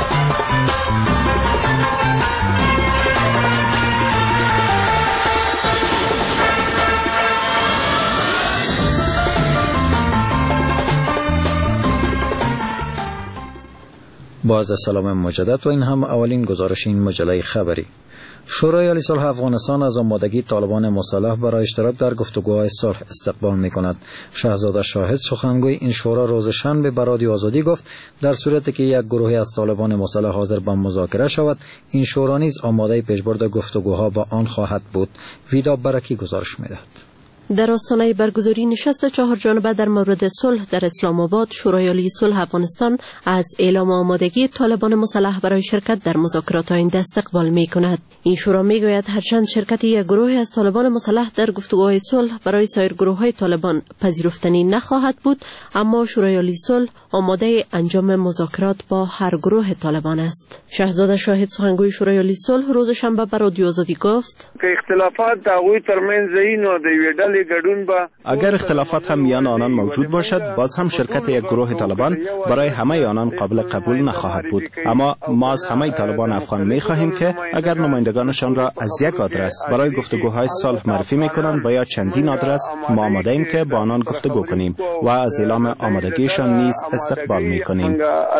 با عرض سلام مجدد و این هم اولین گزارش این مجله خبری. شورای عالی صلح افغانستان از آمادگی طالبان مسلح برای اشتراک در گفتگوهای صلح استقبال می‌کند. شهزاده شاهد سخنگوی این شورا روز شنبه به رادیو آزادی گفت در صورتی که یک گروهی از طالبان مسلح حاضر به مذاکره شود، این شورا نیز آماده پیشبرد گفتگوها با آن خواهد بود. ویدا برکی گزارش می‌دهد. در آستانه برگزاری نشست 4 جانبه در مورد صلح در اسلام آباد، شورای عالی صلح افغانستان از اعلام آمادگی طالبان مسلح برای شرکت در مذاکرات آینده استقبال می کند. این شورا می گوید هرچند شرکت یک گروه از طالبان مسلح در گفتگوهای صلح برای سایر گروه‌های طالبان پذیرفتنی نخواهد بود، اما شورای عالی صلح آماده انجام مذاکرات با هر گروه طالبان است. شهزاده شاهد سخنگوی شورای عالی صلح روز شنبه به رادیو آزادی گفت که اختلافات د هغوی ترمنځ وي نو د یوې ډلې ګډون به اگر اختلافات هم میان آنان موجود باشد، باز هم شرکت یک گروه طالبان برای همه آنان قابل قبول نخواهد بود. اما ما از همه طالبان افغان می خواهیم که اگر نمایندگانشان را از یک آدرس برای گفتگوهای صلح معرفی می کنند و یا چندین آدرس، ما آماده ایم که با آنان گفتگو کنیم و از اعلام آمادگیشان نیز استقبال می کنیم.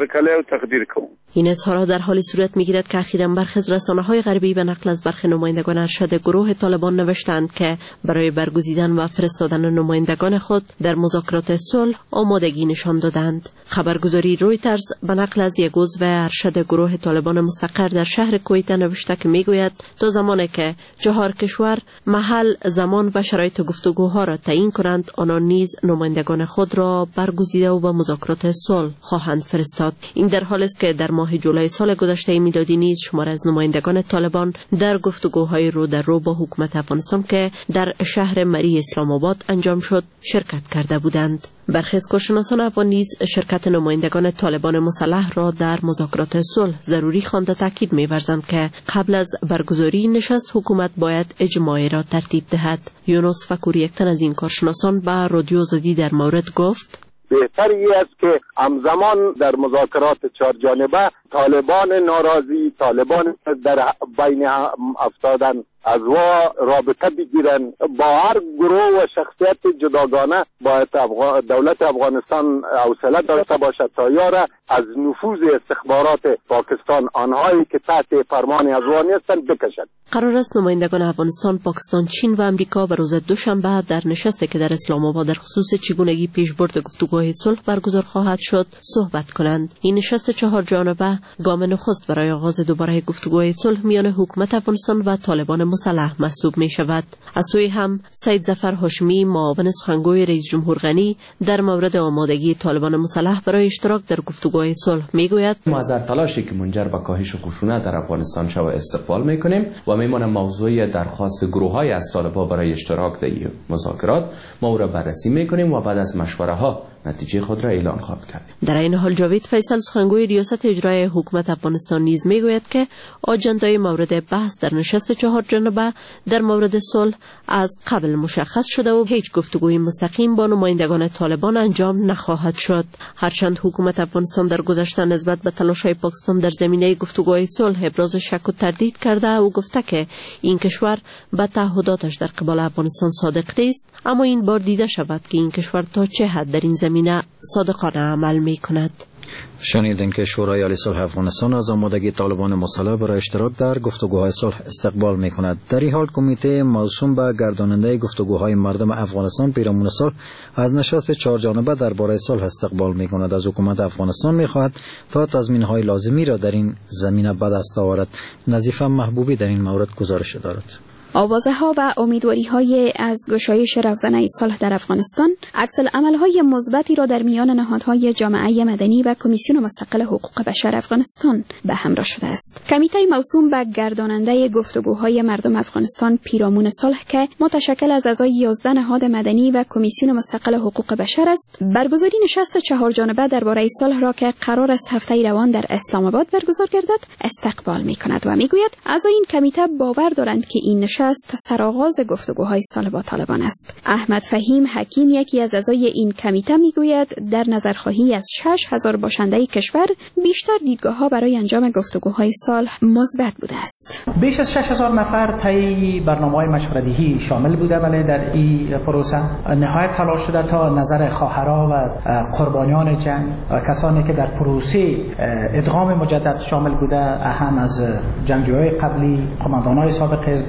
این اظهارات در حالی صورت می‌گیرد که اخیراً برخی از رسانه‌های غربی به نقل از برخی نمایندگان ارشد گروه طالبان نوشتند که برای برگزیدن و فرستادن نمایندگان خود در مذاکرات صلح آمادگی نشان دادند. خبرگزاری رویترز به نقل از یک عضو ارشد گروه طالبان مستقر در شهر کویت نوشته که می‌گوید تا زمانی که 4 کشور محل، زمان و شرایط گفتگوها را تعیین کنند، آنان نیز نمایندگان خود را برگزیده و به مذاکرات صلح خواهند فرستاد. این در حالی است که در ماه جولای سال گذشته میلادی نیز شمار از نمایندگان طالبان در گفتگوهای رو در رو با حکومت افغانستان که در شهر مری اسلام آباد انجام شد شرکت کرده بودند. برخی از کارشناسان افغان نیز شرکت نمایندگان طالبان مسلح را در مذاکرات صلح ضروری خوانده تاکید می‌ورزند که قبل از برگزاری نشست حکومت باید اجماعی را ترتیب دهد. یونس فکوری، یک تن از این کارشناسان، به رادیو آزادی در مورد گفت بهتر است که همزمان در مذاکرات 4 جانبه طالبان ناراضی، طالبان در بین افتادن از رابطه بگیرن با هر گروه و شخصیت جداگانه. باید دولت افغانستان حوصله داشته باشد تا یاره از نفوذ استخبارات پاکستان، آنهایی که تحت فرمان افغانی هستند، بکشد. قرار است نمایندگان افغانستان، پاکستان، چین و امریکا به روز دوشنبه در نشستی که در اسلام آباد در خصوص چگونگی پیشبرد گفتگوهای صلح برگزار خواهد شد صحبت کنند. این نشست 4 جانبه گام نخست برای آغاز دوباره گفتگوهای صلح میان حکومت افغانستان و طالبان مسلح محسوب می شود. از سوی هم سید ظفر هاشمی، معاون سخنگوی رئیس جمهور غنی، در مورد آمادگی طالبان مسلح برای اشتراک در گفتگوهای صلح می گوید ما از هر تلاشی که منجر به کاهش خشونت در افغانستان شود استقبال می کنیم و میمانه موضوع درخواست گروه‌های از طالبان برای اشتراک در این مذاکرات ما او را بررسی می کنیم و بعد از مشوره ها نتیجه خود را اعلان خواهد کرد. در این حال جاوید فیصل، سخنگوی ریاست اجرایی حکومت افغانستان، نیز میگوید که آجندای مورد بحث در نشست 4 جانبه در مورد صلح از قبل مشخص شده و هیچ گفتگوی مستقیم با نمایندگان طالبان انجام نخواهد شد. هرچند حکومت افغانستان در گذشته نسبت به تلاش‌های پاکستان در زمینه گفتگوهای صلح ابراز شک و تردید کرده و گفته که این کشور به تعهداتش در قبال افغانستان صادق نیست، اما این بار دیده شود که این کشور تا چه حد در این زمینه صادقانه عمل می‌کند. شنیدین که شورای عالی صلح افغانستان از آمادگی طالبان مسلح برای اشتراک در گفتگوهای صلح استقبال می کند. در این حال کمیته موسوم به گرداننده گفتگوهای مردم افغانستان پیرامون صلح از نشست 4 جانبه درباره صلح استقبال می کند. از حکومت افغانستان می خواهد تا تضمین‌های لازمی را در این زمینه به دست آورد. نظیفه محبوبی در این مورد گزارش دارد. آوازه‌ها و امیدواری‌های از گشایش روزانه صلح در افغانستان عکس‌العمل‌های مثبتی را در میان نهادهای جامعه مدنی و کمیسیون مستقل حقوق بشر افغانستان به همراه شده است. کمیته موسوم به گرداننده گفتگوهای مردم افغانستان پیرامون صلح که متشکل از اعضای 11 نهاد مدنی و کمیسیون مستقل حقوق بشر است، برگزاری نشست 4 جانبه درباره صلح را که قرار است هفته روان در اسلام آباد برگزار گردد استقبال می‌کند و می‌گوید اعضای این کمیته باور دارند که این نشست سرآغاز گفتگوهای صلح با طالبان است. احمد فهیم حکیم، یکی از اعضای این کمیته، میگوید در نظرخواهی از 6000 باشنده کشور بیشتر دیدگاه‌ها برای انجام گفتگوهای صلح مثبت بوده است. بیش از 6000 نفر طی برنامه‌های مشوره‌دهی شامل بوده، ولی در این پروسه نهایت تلاش شده تا نظر خواهرها و قربانیان جنگ و کسانی که در پروسه ادغام مجدد شامل بوده، هم از جنگجویان قبلی، قماندان‌های سابق حزب اسلامی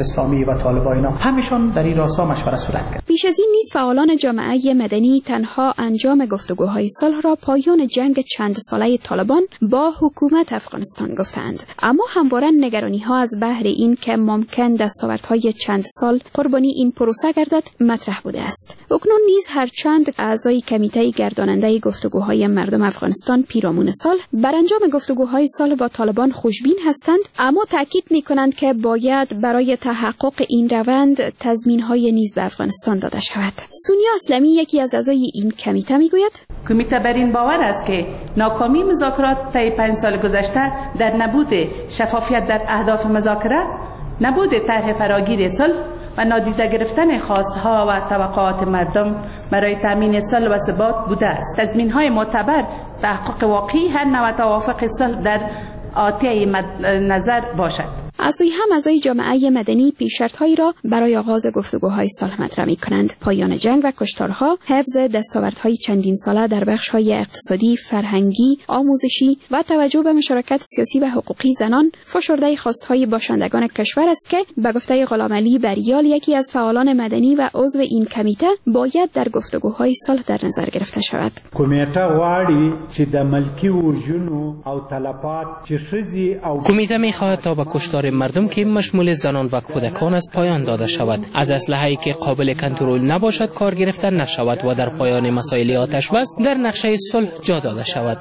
و طالبان اینا همشون در این راستا مشورت صورت کرد. پیش از این نیز فعالان جامعه مدنی تنها انجام گفتگوهای صلح را پایان جنگ چند ساله طالبان با حکومت افغانستان گفتند، اما همواره نگرانی‌ها از بحر این که ممکن دستاوردهای چند سال قربانی این پروسه گردد مطرح بوده است. اکنون نیز هرچند اعضای کمیته گرداننده گفتگوهای مردم افغانستان پیرامون صلح بر انجام گفتگوهای صلح با طالبان خوشبین هستند، اما تاکید می‌کنند که باید برای تحقق این روند تضمین‌های نیز به افغانستان داده شود. سونیا اسلامی یکی از اعضای این کمیته میگوید: کمیته بر این باور است که ناکامی مذاکرات طی 5 سال گذشته در نبود شفافیت در اهداف مذاکره، نبود طرح فراگیر صلح و نادیده گرفتن خواستها و توقعات مردم برای تامین صلح و ثبات بوده است. تضمین‌های معتبر تحقق واقعی هر نوع توافق صلح در آتیه نظر باشد. اعضای جامعه مدنی پیش‌شرط‌هایی را برای آغاز گفتگوهای صلح مطرح می‌کنند: پایان جنگ و کشتارها، حفظ دستاوردهای چندین ساله در بخش‌های اقتصادی، فرهنگی، آموزشی و توجه به مشارکت سیاسی و حقوقی زنان، فشرده خواست‌های باشندگان کشور است که به گفته غلامعلی بریال یکی از فعالان مدنی و عضو این کمیته باید در گفتگوهای صلح در نظر گرفته شود. کمیته غواړي چې د ملکی وژنو او تلفات چې ښځې او کمیته می‌خواهد تا به کشتار مردم که مشمول زنان و کودکان از پایان داده شود، از اسلحه‌ای که قابل کنترل نباشد کار گرفته نشود و در پایان مسائل آتش بس در نقشه صلح جا داده شود.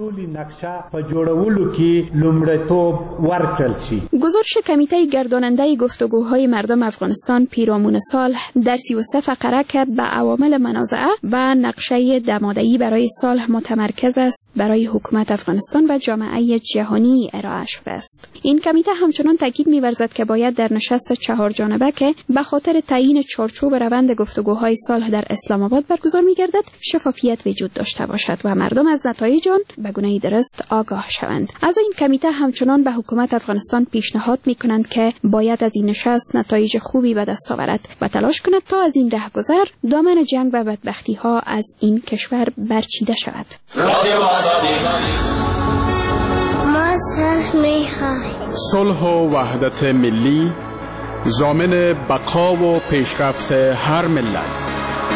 گزارش کمیته گرداننده گفتگوهای مردم افغانستان پیرامون صلح در 33 فقره که به عوامل منازعه و نقشه دماده‌ای برای صلح متمرکز است برای حکومت افغانستان و جامعه جهانی ارائه شده است. این کمیته همچنان تاکید می‌ورزد که باید در نشست 4 جانبه که به خاطر تعیین چارچوب روند گفتگوهای صلح در اسلام آباد برگزار می‌گردد شفافیت وجود داشته باشد و مردم از نتایج آن به گونه درست آگاه شوند. از این کمیته همچنان به حکومت افغانستان پیشنهاد می‌کنند که باید از این نشست نتایج خوبی به دست آورد و تلاش کند تا از این رهگذر دامن جنگ و بدبختی‌ها از این کشور برچیده شود. صلح و وحدت ملی ضامن بقا و پیشرفت هر ملت.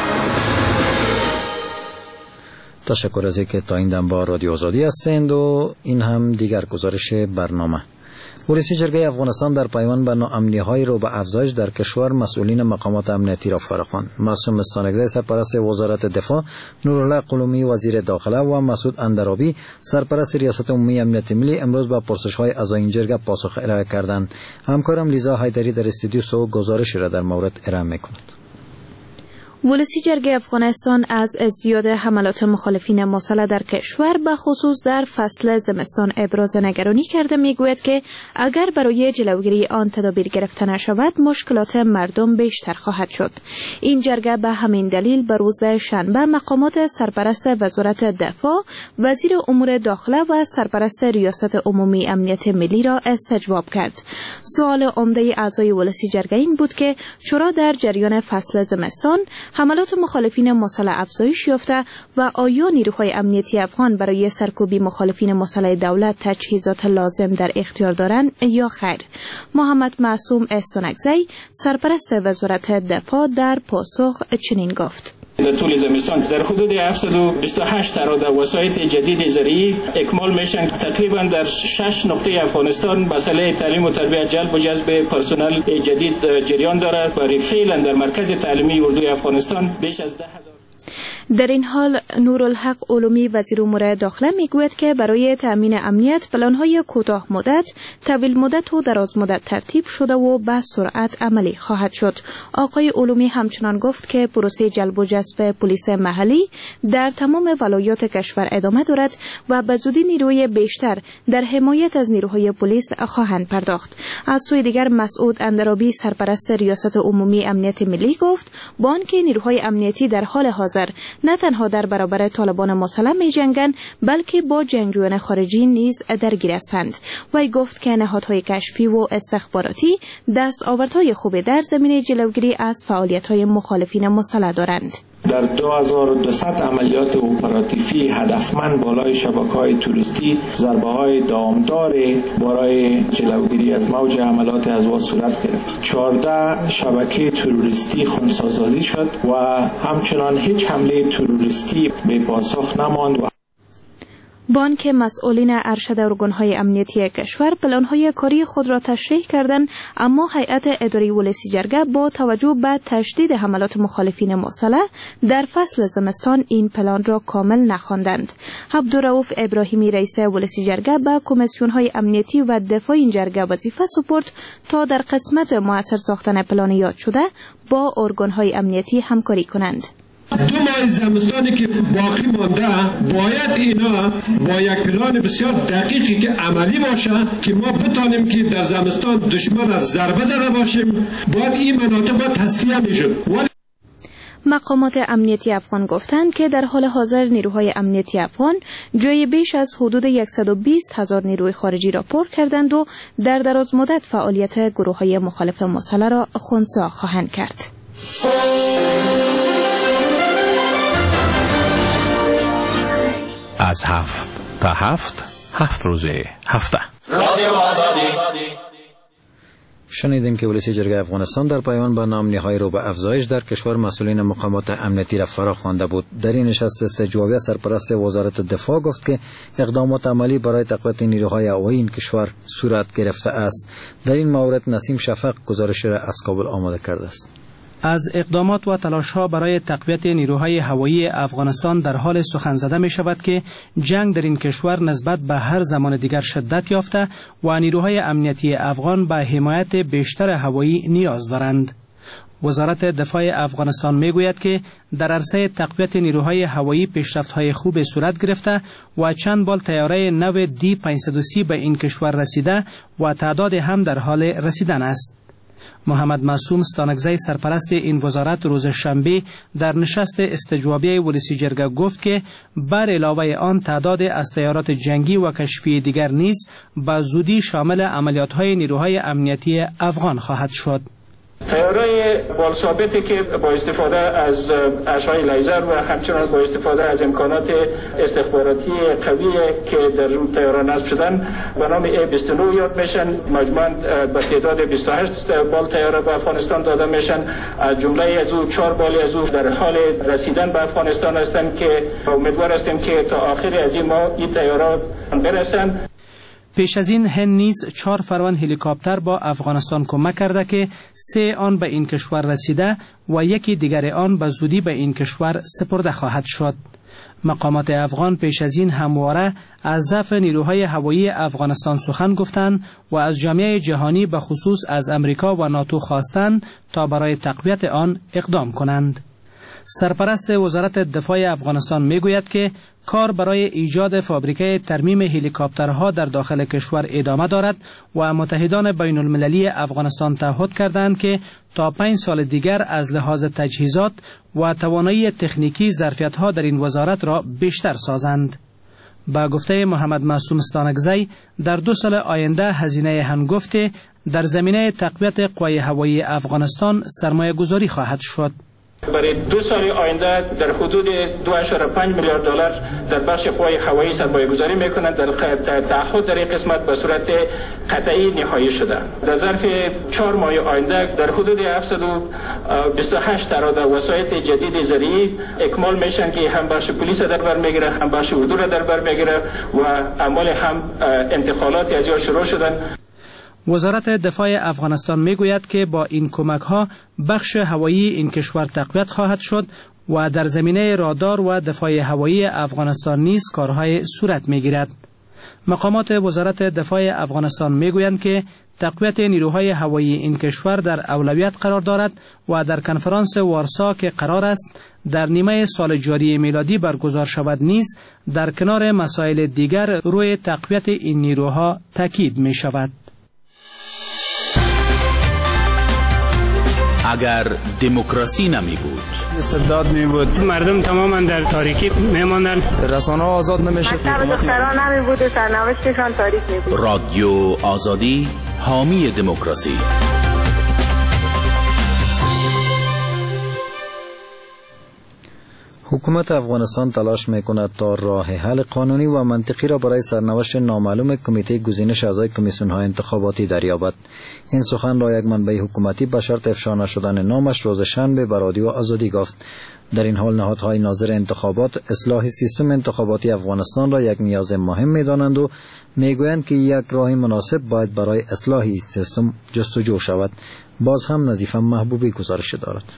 تشکر از اینکه تا این دم با رادیو آزادی هستند و این هم دیگر گزارش برنامه. ولسی جرگه افغانستان در پیوند به ناامنی‌های رو به افزایش در کشور مسئولین مقامات امنیتی را فراخواند. معصوم استانگزی سرپرست وزارت دفاع، نورالله قلومی وزیر داخله و مسعود اندرابی سرپرست ریاست عمومی امنیت ملی امروز به پرسش‌های اعضای این جرگه پاسخ ارائه کردند. همکارم لیزا حیدری در استودیو سو گزارشی را در مورد ارائه می‌کند. ولسی جرگه افغانستان از ازدیاد حملات مخالفین مسلح در کشور به خصوص در فصل زمستان ابراز نگرانی کرده میگوید که اگر برای جلوگیری آن تدابیر گرفته نشود مشکلات مردم بیشتر خواهد شد. این جرگه به همین دلیل به روز شنبه مقامات سرپرست وزارت دفاع، وزیر امور داخله و سرپرست ریاست عمومی امنیت ملی را استجواب کرد. سوال عمده اعضای ولسی جرگه این بود که چرا در جریان فصل زمستان حملات مخالفین مسلح افزایش یافته و آیا نیروهای امنیتی افغان برای سرکوبی مخالفین مسلح دولت تجهیزات لازم در اختیار دارند یا خیر؟ محمد معصوم استانگزی سرپرست وزارت دفاع در پاسخ چنین گفت: در طول زمستان در حدود 728 اراده وسایط جدید زرعی اکمال میشن. تقریبا در 6 نقطه افغانستان مسئله تعلیم و تربیت جلب و جذب پرسنل جدید جریان دارد و فعلا در مرکز تعلیمی اردوی افغانستان بیش از 10,000. در این حال نورالحق علومی وزیر امور داخله میگوید که برای تامین امنیت پلان‌های کوتاه مدت، طویل مدت و دراز مدت ترتیب شده و به سرعت عملی خواهد شد. آقای علومی همچنان گفت که پروسه جلب و جذب پلیس محلی در تمام ولایات کشور ادامه دارد و به زودی نیروی بیشتر در حمایت از نیروهای پلیس خواهند پرداخت. از سوی دیگر مسعود اندرابی سرپرست ریاست عمومی امنیت ملی گفت با آنکه نیروهای امنیتی در حال حاضر نه تنها در برابر طالبان مسلح می جنگند بلکه با جنگجویان خارجی نیز درگیر هستند. وی گفت که نهادهای کشفی و استخباراتی دستاوردهای خوبی در زمینه جلوگیری از فعالیت‌های مخالفین مسلح دارند. در 2200 عملیات اپراتیفی هدفمند بالای شبکه‌های توریستی ضربه‌های دامدار برای جلوگیری از موج حملات ازوا صورت گرفت. 14 شبکه تروریستی خنثی‌سازی شد و همچنان هیچ حمله تروریستی به پاسخ نماند. بانک مسئولین ارشد ارگان‌های امنیتی کشور پلان‌های کاری خود را تشریح کردند، اما هیئت اداری ولسی جرگه با توجه به تشدید حملات مخالفین مسلح در فصل زمستان این پلان را کامل نخواندند. عبدالرؤوف ابراهیمی رئیس ولسی جرگه به کمیسیون‌های امنیتی و دفاع این جرگه وظیفه سپرد تا در قسمت مؤثر ساختن پلان یاد شده با ارگان‌های امنیتی همکاری کنند. 2 ماه زمستانی که باقی مانده باید اینا با یک پلان بسیار دقیقی که عملی باشه که ما بتانیم که در زمستان دشمن از ضربه زده باشیم. باید این مناطق باید تصفیه میشد. مقامات امنیتی افغان گفتند که در حال حاضر نیروهای امنیتی افغان جای بیش از حدود 120,000 نیروی خارجی را پر کردند و در دراز مدت فعالیت گروه‌های مخالف مسلح را خنثی خواهند کرد. از 7 تا 7 روزه هفته. رادیو آزادی. شنیدیم که ولسی جرگه افغانستان در پیوند با نام‌نهایی رو به افزایش در کشور مسئولین مقامات امنیتی را فرا خوانده بود. در این نشست استجوابی سرپرست وزارت دفاع گفت که اقدامات عملی برای تقویت نیروهای هوایی این کشور صورت گرفته است. در این مورد نسیم شفق گزارش را از کابل آماده کرده است. از اقدامات و تلاش‌ها برای تقویت نیروهای هوایی افغانستان در حال سخن زده می شود که جنگ در این کشور نسبت به هر زمان دیگر شدت یافته و نیروهای امنیتی افغان به حمایت بیشتر هوایی نیاز دارند. وزارت دفاع افغانستان می گوید که در عرصه تقویت نیروهای هوایی پیشرفت‌های خوب صورت گرفته و چند بال طیاره نو دی-530 به این کشور رسیده و تعداد هم در حال رسیدن است. محمد معصوم ستانکزی سرپرست این وزارت روز شنبه در نشست استجوابی ولسی جرگه گفت که بر علاوه آن تعداد از طیارات جنگی و کشفی دیگر نیز به زودی شامل عملیات‌های نیروهای امنیتی افغان خواهد شد. طیاره بالثابتی که با استفاده از اشعه لیزر و همچنان با استفاده از امکانات استخباراتی قوی که در اون طیاره نصب شدن به نام A-29 یاد میشن. مجموعاً به تعداد 28 بال طیاره به افغانستان داده میشن. از جمله از او 4 بال از او در حال رسیدن به افغانستان هستند که امیدوار هستیم که تا آخر از این ماه این طیاره برسن. پیش از این هند نیز 4 فرمان هلیکوپتر با افغانستان کمک کرده که 3 آن به این کشور رسیده و یکی دیگر آن به زودی به این کشور سپرده خواهد شد. مقامات افغان پیش از این همواره از ضعف نیروهای هوایی افغانستان سخن گفتند و از جامعه جهانی به خصوص از امریکا و ناتو خواستند تا برای تقویت آن اقدام کنند. سرپرست وزارت دفاع افغانستان میگوید که کار برای ایجاد فابریکه ترمیم هلیکوپترها در داخل کشور ادامه دارد و متحدان بین المللی افغانستان تعهد کردند که تا 5 سال دیگر از لحاظ تجهیزات و توانایی تکنیکی ظرفیت‌ها در این وزارت را بیشتر سازند. با گفته محمد معصوم ستانکزی در 2 سال آینده هزینه هنگفت در زمینه تقویت قوای هوایی افغانستان سرمایه گذاری خواهد شد. برای 2 سال آینده در حدود 2.5 میلیارد دلار در بخش قوای هوایی سرمایه گذاری میکنند. در تعهد در این قسمت به صورت قطعی نهایی شده. در ظرف 4 ماه آینده در حدود 728 اراده وسایط جدید زرعی اکمال میشن که هم بخش پلیس در بر میگیره، هم بخش اردو را در بر میگیره و اعمال هم انتقالات از یا شروع شدن. وزارت دفاع افغانستان میگوید که با این کمک‌ها بخش هوایی این کشور تقویت خواهد شد و در زمینه رادار و دفاع هوایی افغانستان نیز کارهای صورت میگیرد. مقامات وزارت دفاع افغانستان میگویند که تقویت نیروهای هوایی این کشور در اولویت قرار دارد و در کنفرانس وارسا که قرار است در نیمه سال جاری میلادی برگزار شود نیز در کنار مسائل دیگر روی تقویت این نیروها تاکید می شود. اگر دموکراسی نمی بود، استبداد می بود، مردم تماما در تاریکی می ماندن، رسانه آزاد نمیشد، دختران نمی بود، سرنوشتشان تاریک می بود. رادیو آزادی حامی دموکراسی. حکومت افغانستان تلاش میکند تا راه حل قانونی و منطقی را برای سرنوشت نامعلوم کمیته گزینش اعضای کمیسیون‌های انتخاباتی دریابد. این سخن را یک منبع حکومتی به شرط افشا نشدن نامش روز شنبه به رادیو آزادی گفت. در این حال نهادهای ناظر انتخابات اصلاح سیستم انتخاباتی افغانستان را یک نیاز مهم می‌دانند و میگویند که یک راه مناسب باید برای اصلاح سیستم جستجو شود. باز هم نظیفه محبوبی گزارش دارد.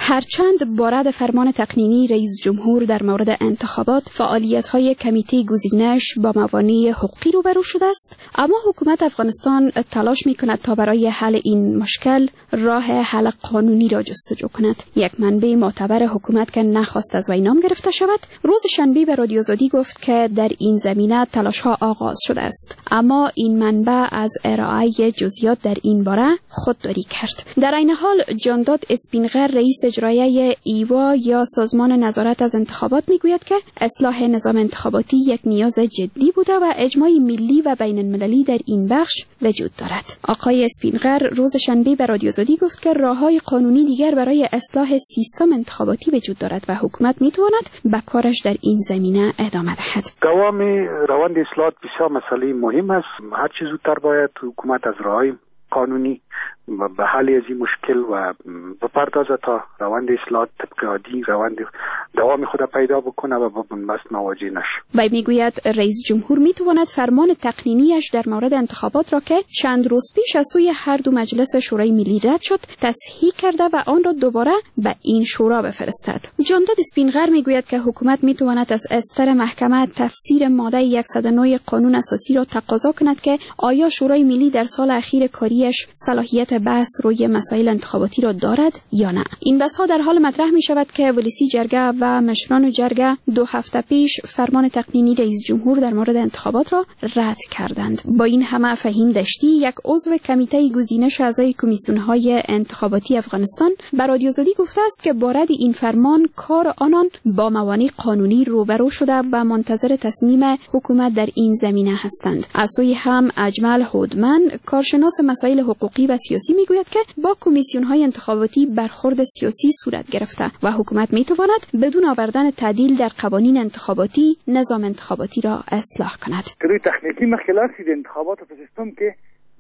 هرچند با رد فرمان تقنینی رئیس جمهور در مورد انتخابات فعالیت‌های کمیته گزینش با موانع حقوقی روبرو شده است، اما حکومت افغانستان تلاش می‌کند تا برای حل این مشکل راه حل قانونی را جستجو کند. یک منبع معتبر حکومت که نخواست از وی نام گرفته شود، روز شنبه به رادیو آزادی گفت که در این زمینه تلاش‌ها آغاز شده است، اما این منبع از ارائه جزئیات در این باره خودداری کرد. در این حال جانداد اسپینغر رئیس اجرایی ایوا یا سازمان نظارت از انتخابات میگوید که اصلاح نظام انتخاباتی یک نیاز جدی بوده و اجماع ملی و بین المللی در این بخش وجود دارد. آقای اسپینغر روز شنبه به رادیو آزادی گفت که راههای قانونی دیگر برای اصلاح سیستم انتخاباتی وجود دارد و حکومت میتواند به کارش در این زمینه ادامه دهد. دوام روند اصلاحات بسیار مسئله مهم است. هر چه زودتر باید حکومت از راههای قانونی به حل از این مشکل و بپردازه تا روند اصلاحات طبق عادی روند دوام خود پیدا بکنه و با بنبست مواجه نشه. وی میگوید رئیس جمهور میتواند فرمان تقنینیش در مورد انتخابات را که چند روز پیش از سوی هر دو مجلس شورای ملی رد شد تصحیح کرده و آن را دوباره به این شورا بفرستد. جانداد اسپینغر میگوید که حکومت میتواند از استر محکمه تفسیر ماده 109 قانون اساسی را تقاضا کند که آیا شورای ملی در سال اخیر کاریش صلاحیت بحث روی مسائل انتخاباتی را دارد یا نه. این بحث‌ها در حال مطرح می شود که ولسی جرگه و مشران جرگه 2 هفته پیش فرمان تقنینی رئیس جمهور در مورد انتخابات را رد کردند. با این همه فهیم دشتی یک عضو کمیته گزینش اعضای کمیسیون‌های انتخاباتی افغانستان به رادیو آزادی گفته است که با رد این فرمان کار آنان با موانع قانونی روبرو شده و منتظر تصمیم حکومت در این زمینه هستند. از سوی هم اجمل هودمن کارشناس مسائل حقوقی و سیاسی میگوید که با کمیسیون‌های انتخاباتی برخورد سیاسی صورت گرفته و حکومت میتواند بدون آوردن تعدیل در قوانین انتخاباتی نظام انتخاباتی را اصلاح کند. تکنیکی مشکلاتی در انتخابات و سیستم که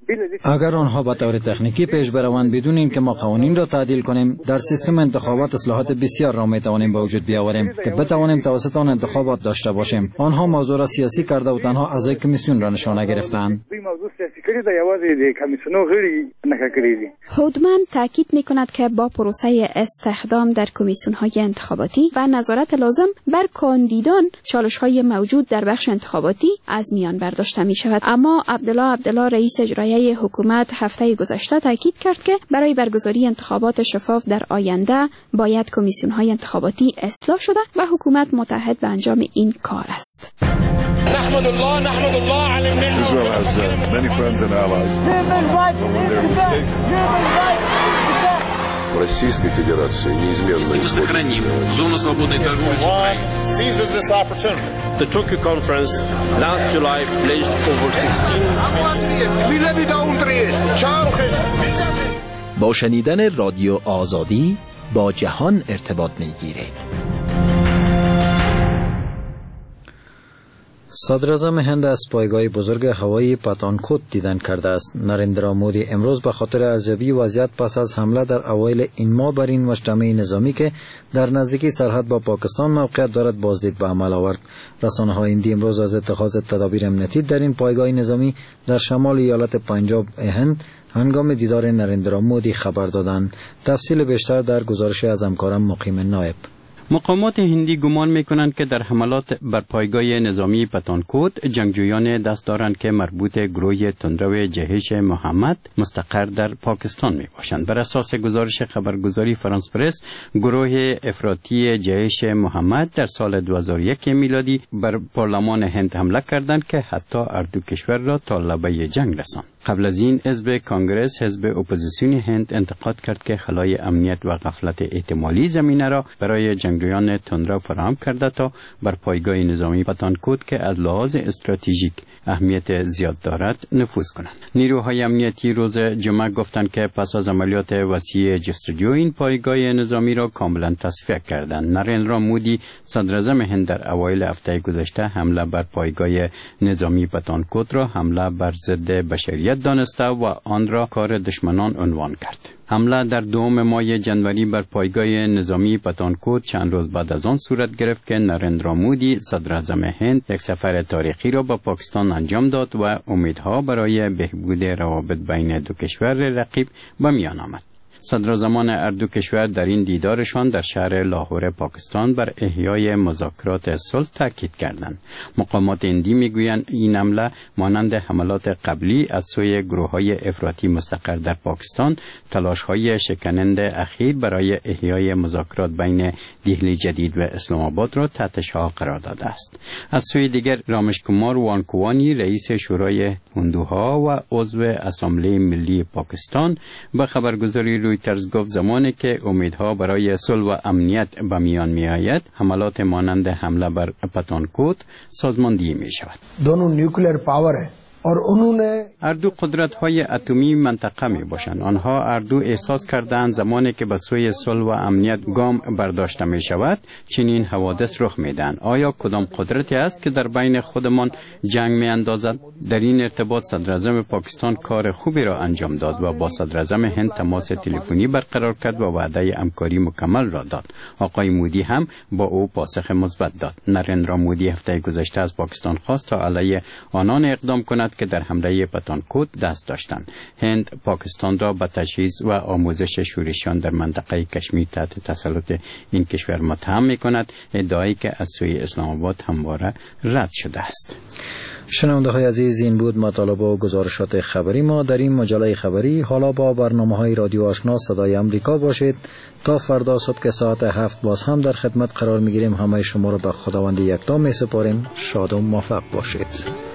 اگر آنها به طور تکنیکی پیش بروند بدون اینکه ما قوانین را تعدیل کنیم، در سیستم انتخابات اصلاحات بسیار را میتوانیم به وجود بیاوریم که بتوانیم توسط آن انتخابات داشته باشیم. آنها موضوع را سیاسی کرده و تنها اعضای کمیسیون را نشانه گرفتند. هودمن تاکید میکند که با پروسه استخدام در کمیسیون‌های انتخاباتی و نظارت لازم بر کاندیدان چالش‌های موجود در بخش انتخاباتی از میان برداشته می شود. اما عبدالله رئیس اجرایی حکومت هفته گذشته تاکید کرد که برای برگزاری انتخابات شفاف در آینده باید کمیسیون‌های انتخاباتی اصلاح شده و حکومت متحد به انجام این کار است. نحمد الله على النعمة. Israel has many friends and allies. Российской Федерации неизменно сохраним зону свободной торговли с Украиной. Seizes this opportunity. The Tokyo conference last July pledged over 16 با شنیدن رادیو آزادی با جهان ارتباط می‌گیرید. صدراعظم هند از پایگاه بزرگ هوایی پتانکوت دیدن کرده است. نریندرا مودی امروز به خاطر ارزیابی وضعیت پس از حمله در اوایل این ماه بر این مجتمع نظامی که در نزدیکی سرحد با پاکستان موقعیت دارد بازدید به عمل آورد. رسانه‌های هندی امروز از اتخاذ تدابیر امنیتی در این پایگاه نظامی در شمال ایالت پنجاب هند هنگام دیدار نریندرا مودی خبر دادند. تفصیل بیشتر در گزارش از همکارم مقیم نایب. مقامات هندی گمان میکنند که در حملات بر پایگاه نظامی پتانکوت جنگجویان دست دارند که مربوط گروه تندرو جهش محمد مستقر در پاکستان می باشند. بر اساس گزارش خبرگزاری فرانس پرس، گروه افراطی جهش محمد در سال 2001 میلادی بر پارلمان هند حمله کردند که حتی اردو کشور را تا لبه جنگ رساند. قبل از این حزب کانگرس حزب اپوزیسیون هند انتقاد کرد که خلای امنیت و غفلت احتمالی زمینه را برای جنگجویان تندرو فراهم کرده تا بر پایگاه نظامی پتانکوت که از لحاظ استراتژیک اهمیت زیاد دارد نفوذ کنند. نیروهای امنیتی روز جمعه گفتند که پس از عملیات وسیع جستجو این پایگاه نظامی را کاملا تصفیه کردند. نریندرا مودی صدر اعظم هند در اوایل هفته گذشته حمله بر پایگاه نظامی پتانکوت را حمله بر ضد بشریت دانسته و آن را کار دشمنان عنوان کرد. حمله در 2 ماه جنوری بر پایگاه نظامی پتانکوت چند روز بعد از آن صورت گرفت که نریندرا مودی صدر اعظم هند یک سفر تاریخی را به پاکستان انجام داد و امیدها برای بهبود روابط بین دو کشور رقیب به میان آمد. صدراعظمان هر دو کشور در این دیدارشان در شهر لاهور پاکستان بر احیای مذاکرات صلح تاکید کردند. مقامات هندی میگویند این حمله مانند حملات قبلی از سوی گروه‌های افراطی مستقر در پاکستان تلاش‌های شکننده اخیر برای احیای مذاکرات بین دهلی جدید و اسلام آباد را تحت شعاع قرار داده است. از سوی دیگر رامش کمار وانکوانی رئیس شورای هندوها و عضو اسامبله ملی پاکستان به خبرگزاری رویترز گفت زمانی که امیدها برای صلح و امنیت به میان می آید حملات مانند حمله بر پتانکوت سازماندهی می شود. دونوں نیوکلیر پاور ہے اور انہوں نے هر دو قدرت‌های اتمی منطقه می باشند. آنها هر دو احساس کردند زمانی که به سوی صلح و امنیت گام برداشته می شود چنین حوادث رخ می دهند. آیا کدام قدرتی است که در بین خودمان جنگ می اندازد؟ در این ارتباط صدر اعظم پاکستان کار خوبی را انجام داد و با صدر اعظم هند تماس تلفنی برقرار کرد و وعده همکاری مکمل را داد. آقای مودی هم با او پاسخ مثبت داد. نریندرا مودی هفته گذشته از پاکستان خواست تا علیه آنان اقدام کند که در حمله پتانکوت دست داشتند. هند پاکستان را به تجهیز و آموزش شورشیان در منطقه کشمیر تحت تسلط این کشور متهم می‌کند، ادعایی که از سوی اسلام آباد همواره رد شده است. شنونده های عزیز، این بود مطالب و گزارشات خبری ما در این مجله خبری. حالا با برنامه های رادیو آشنا صدای امریکا باشید. تا فردا صبح که ساعت 7 باز هم در خدمت قرار میگیریم. همه شما را به خداوند یکتا می سپاریم. شاد و موفق باشید.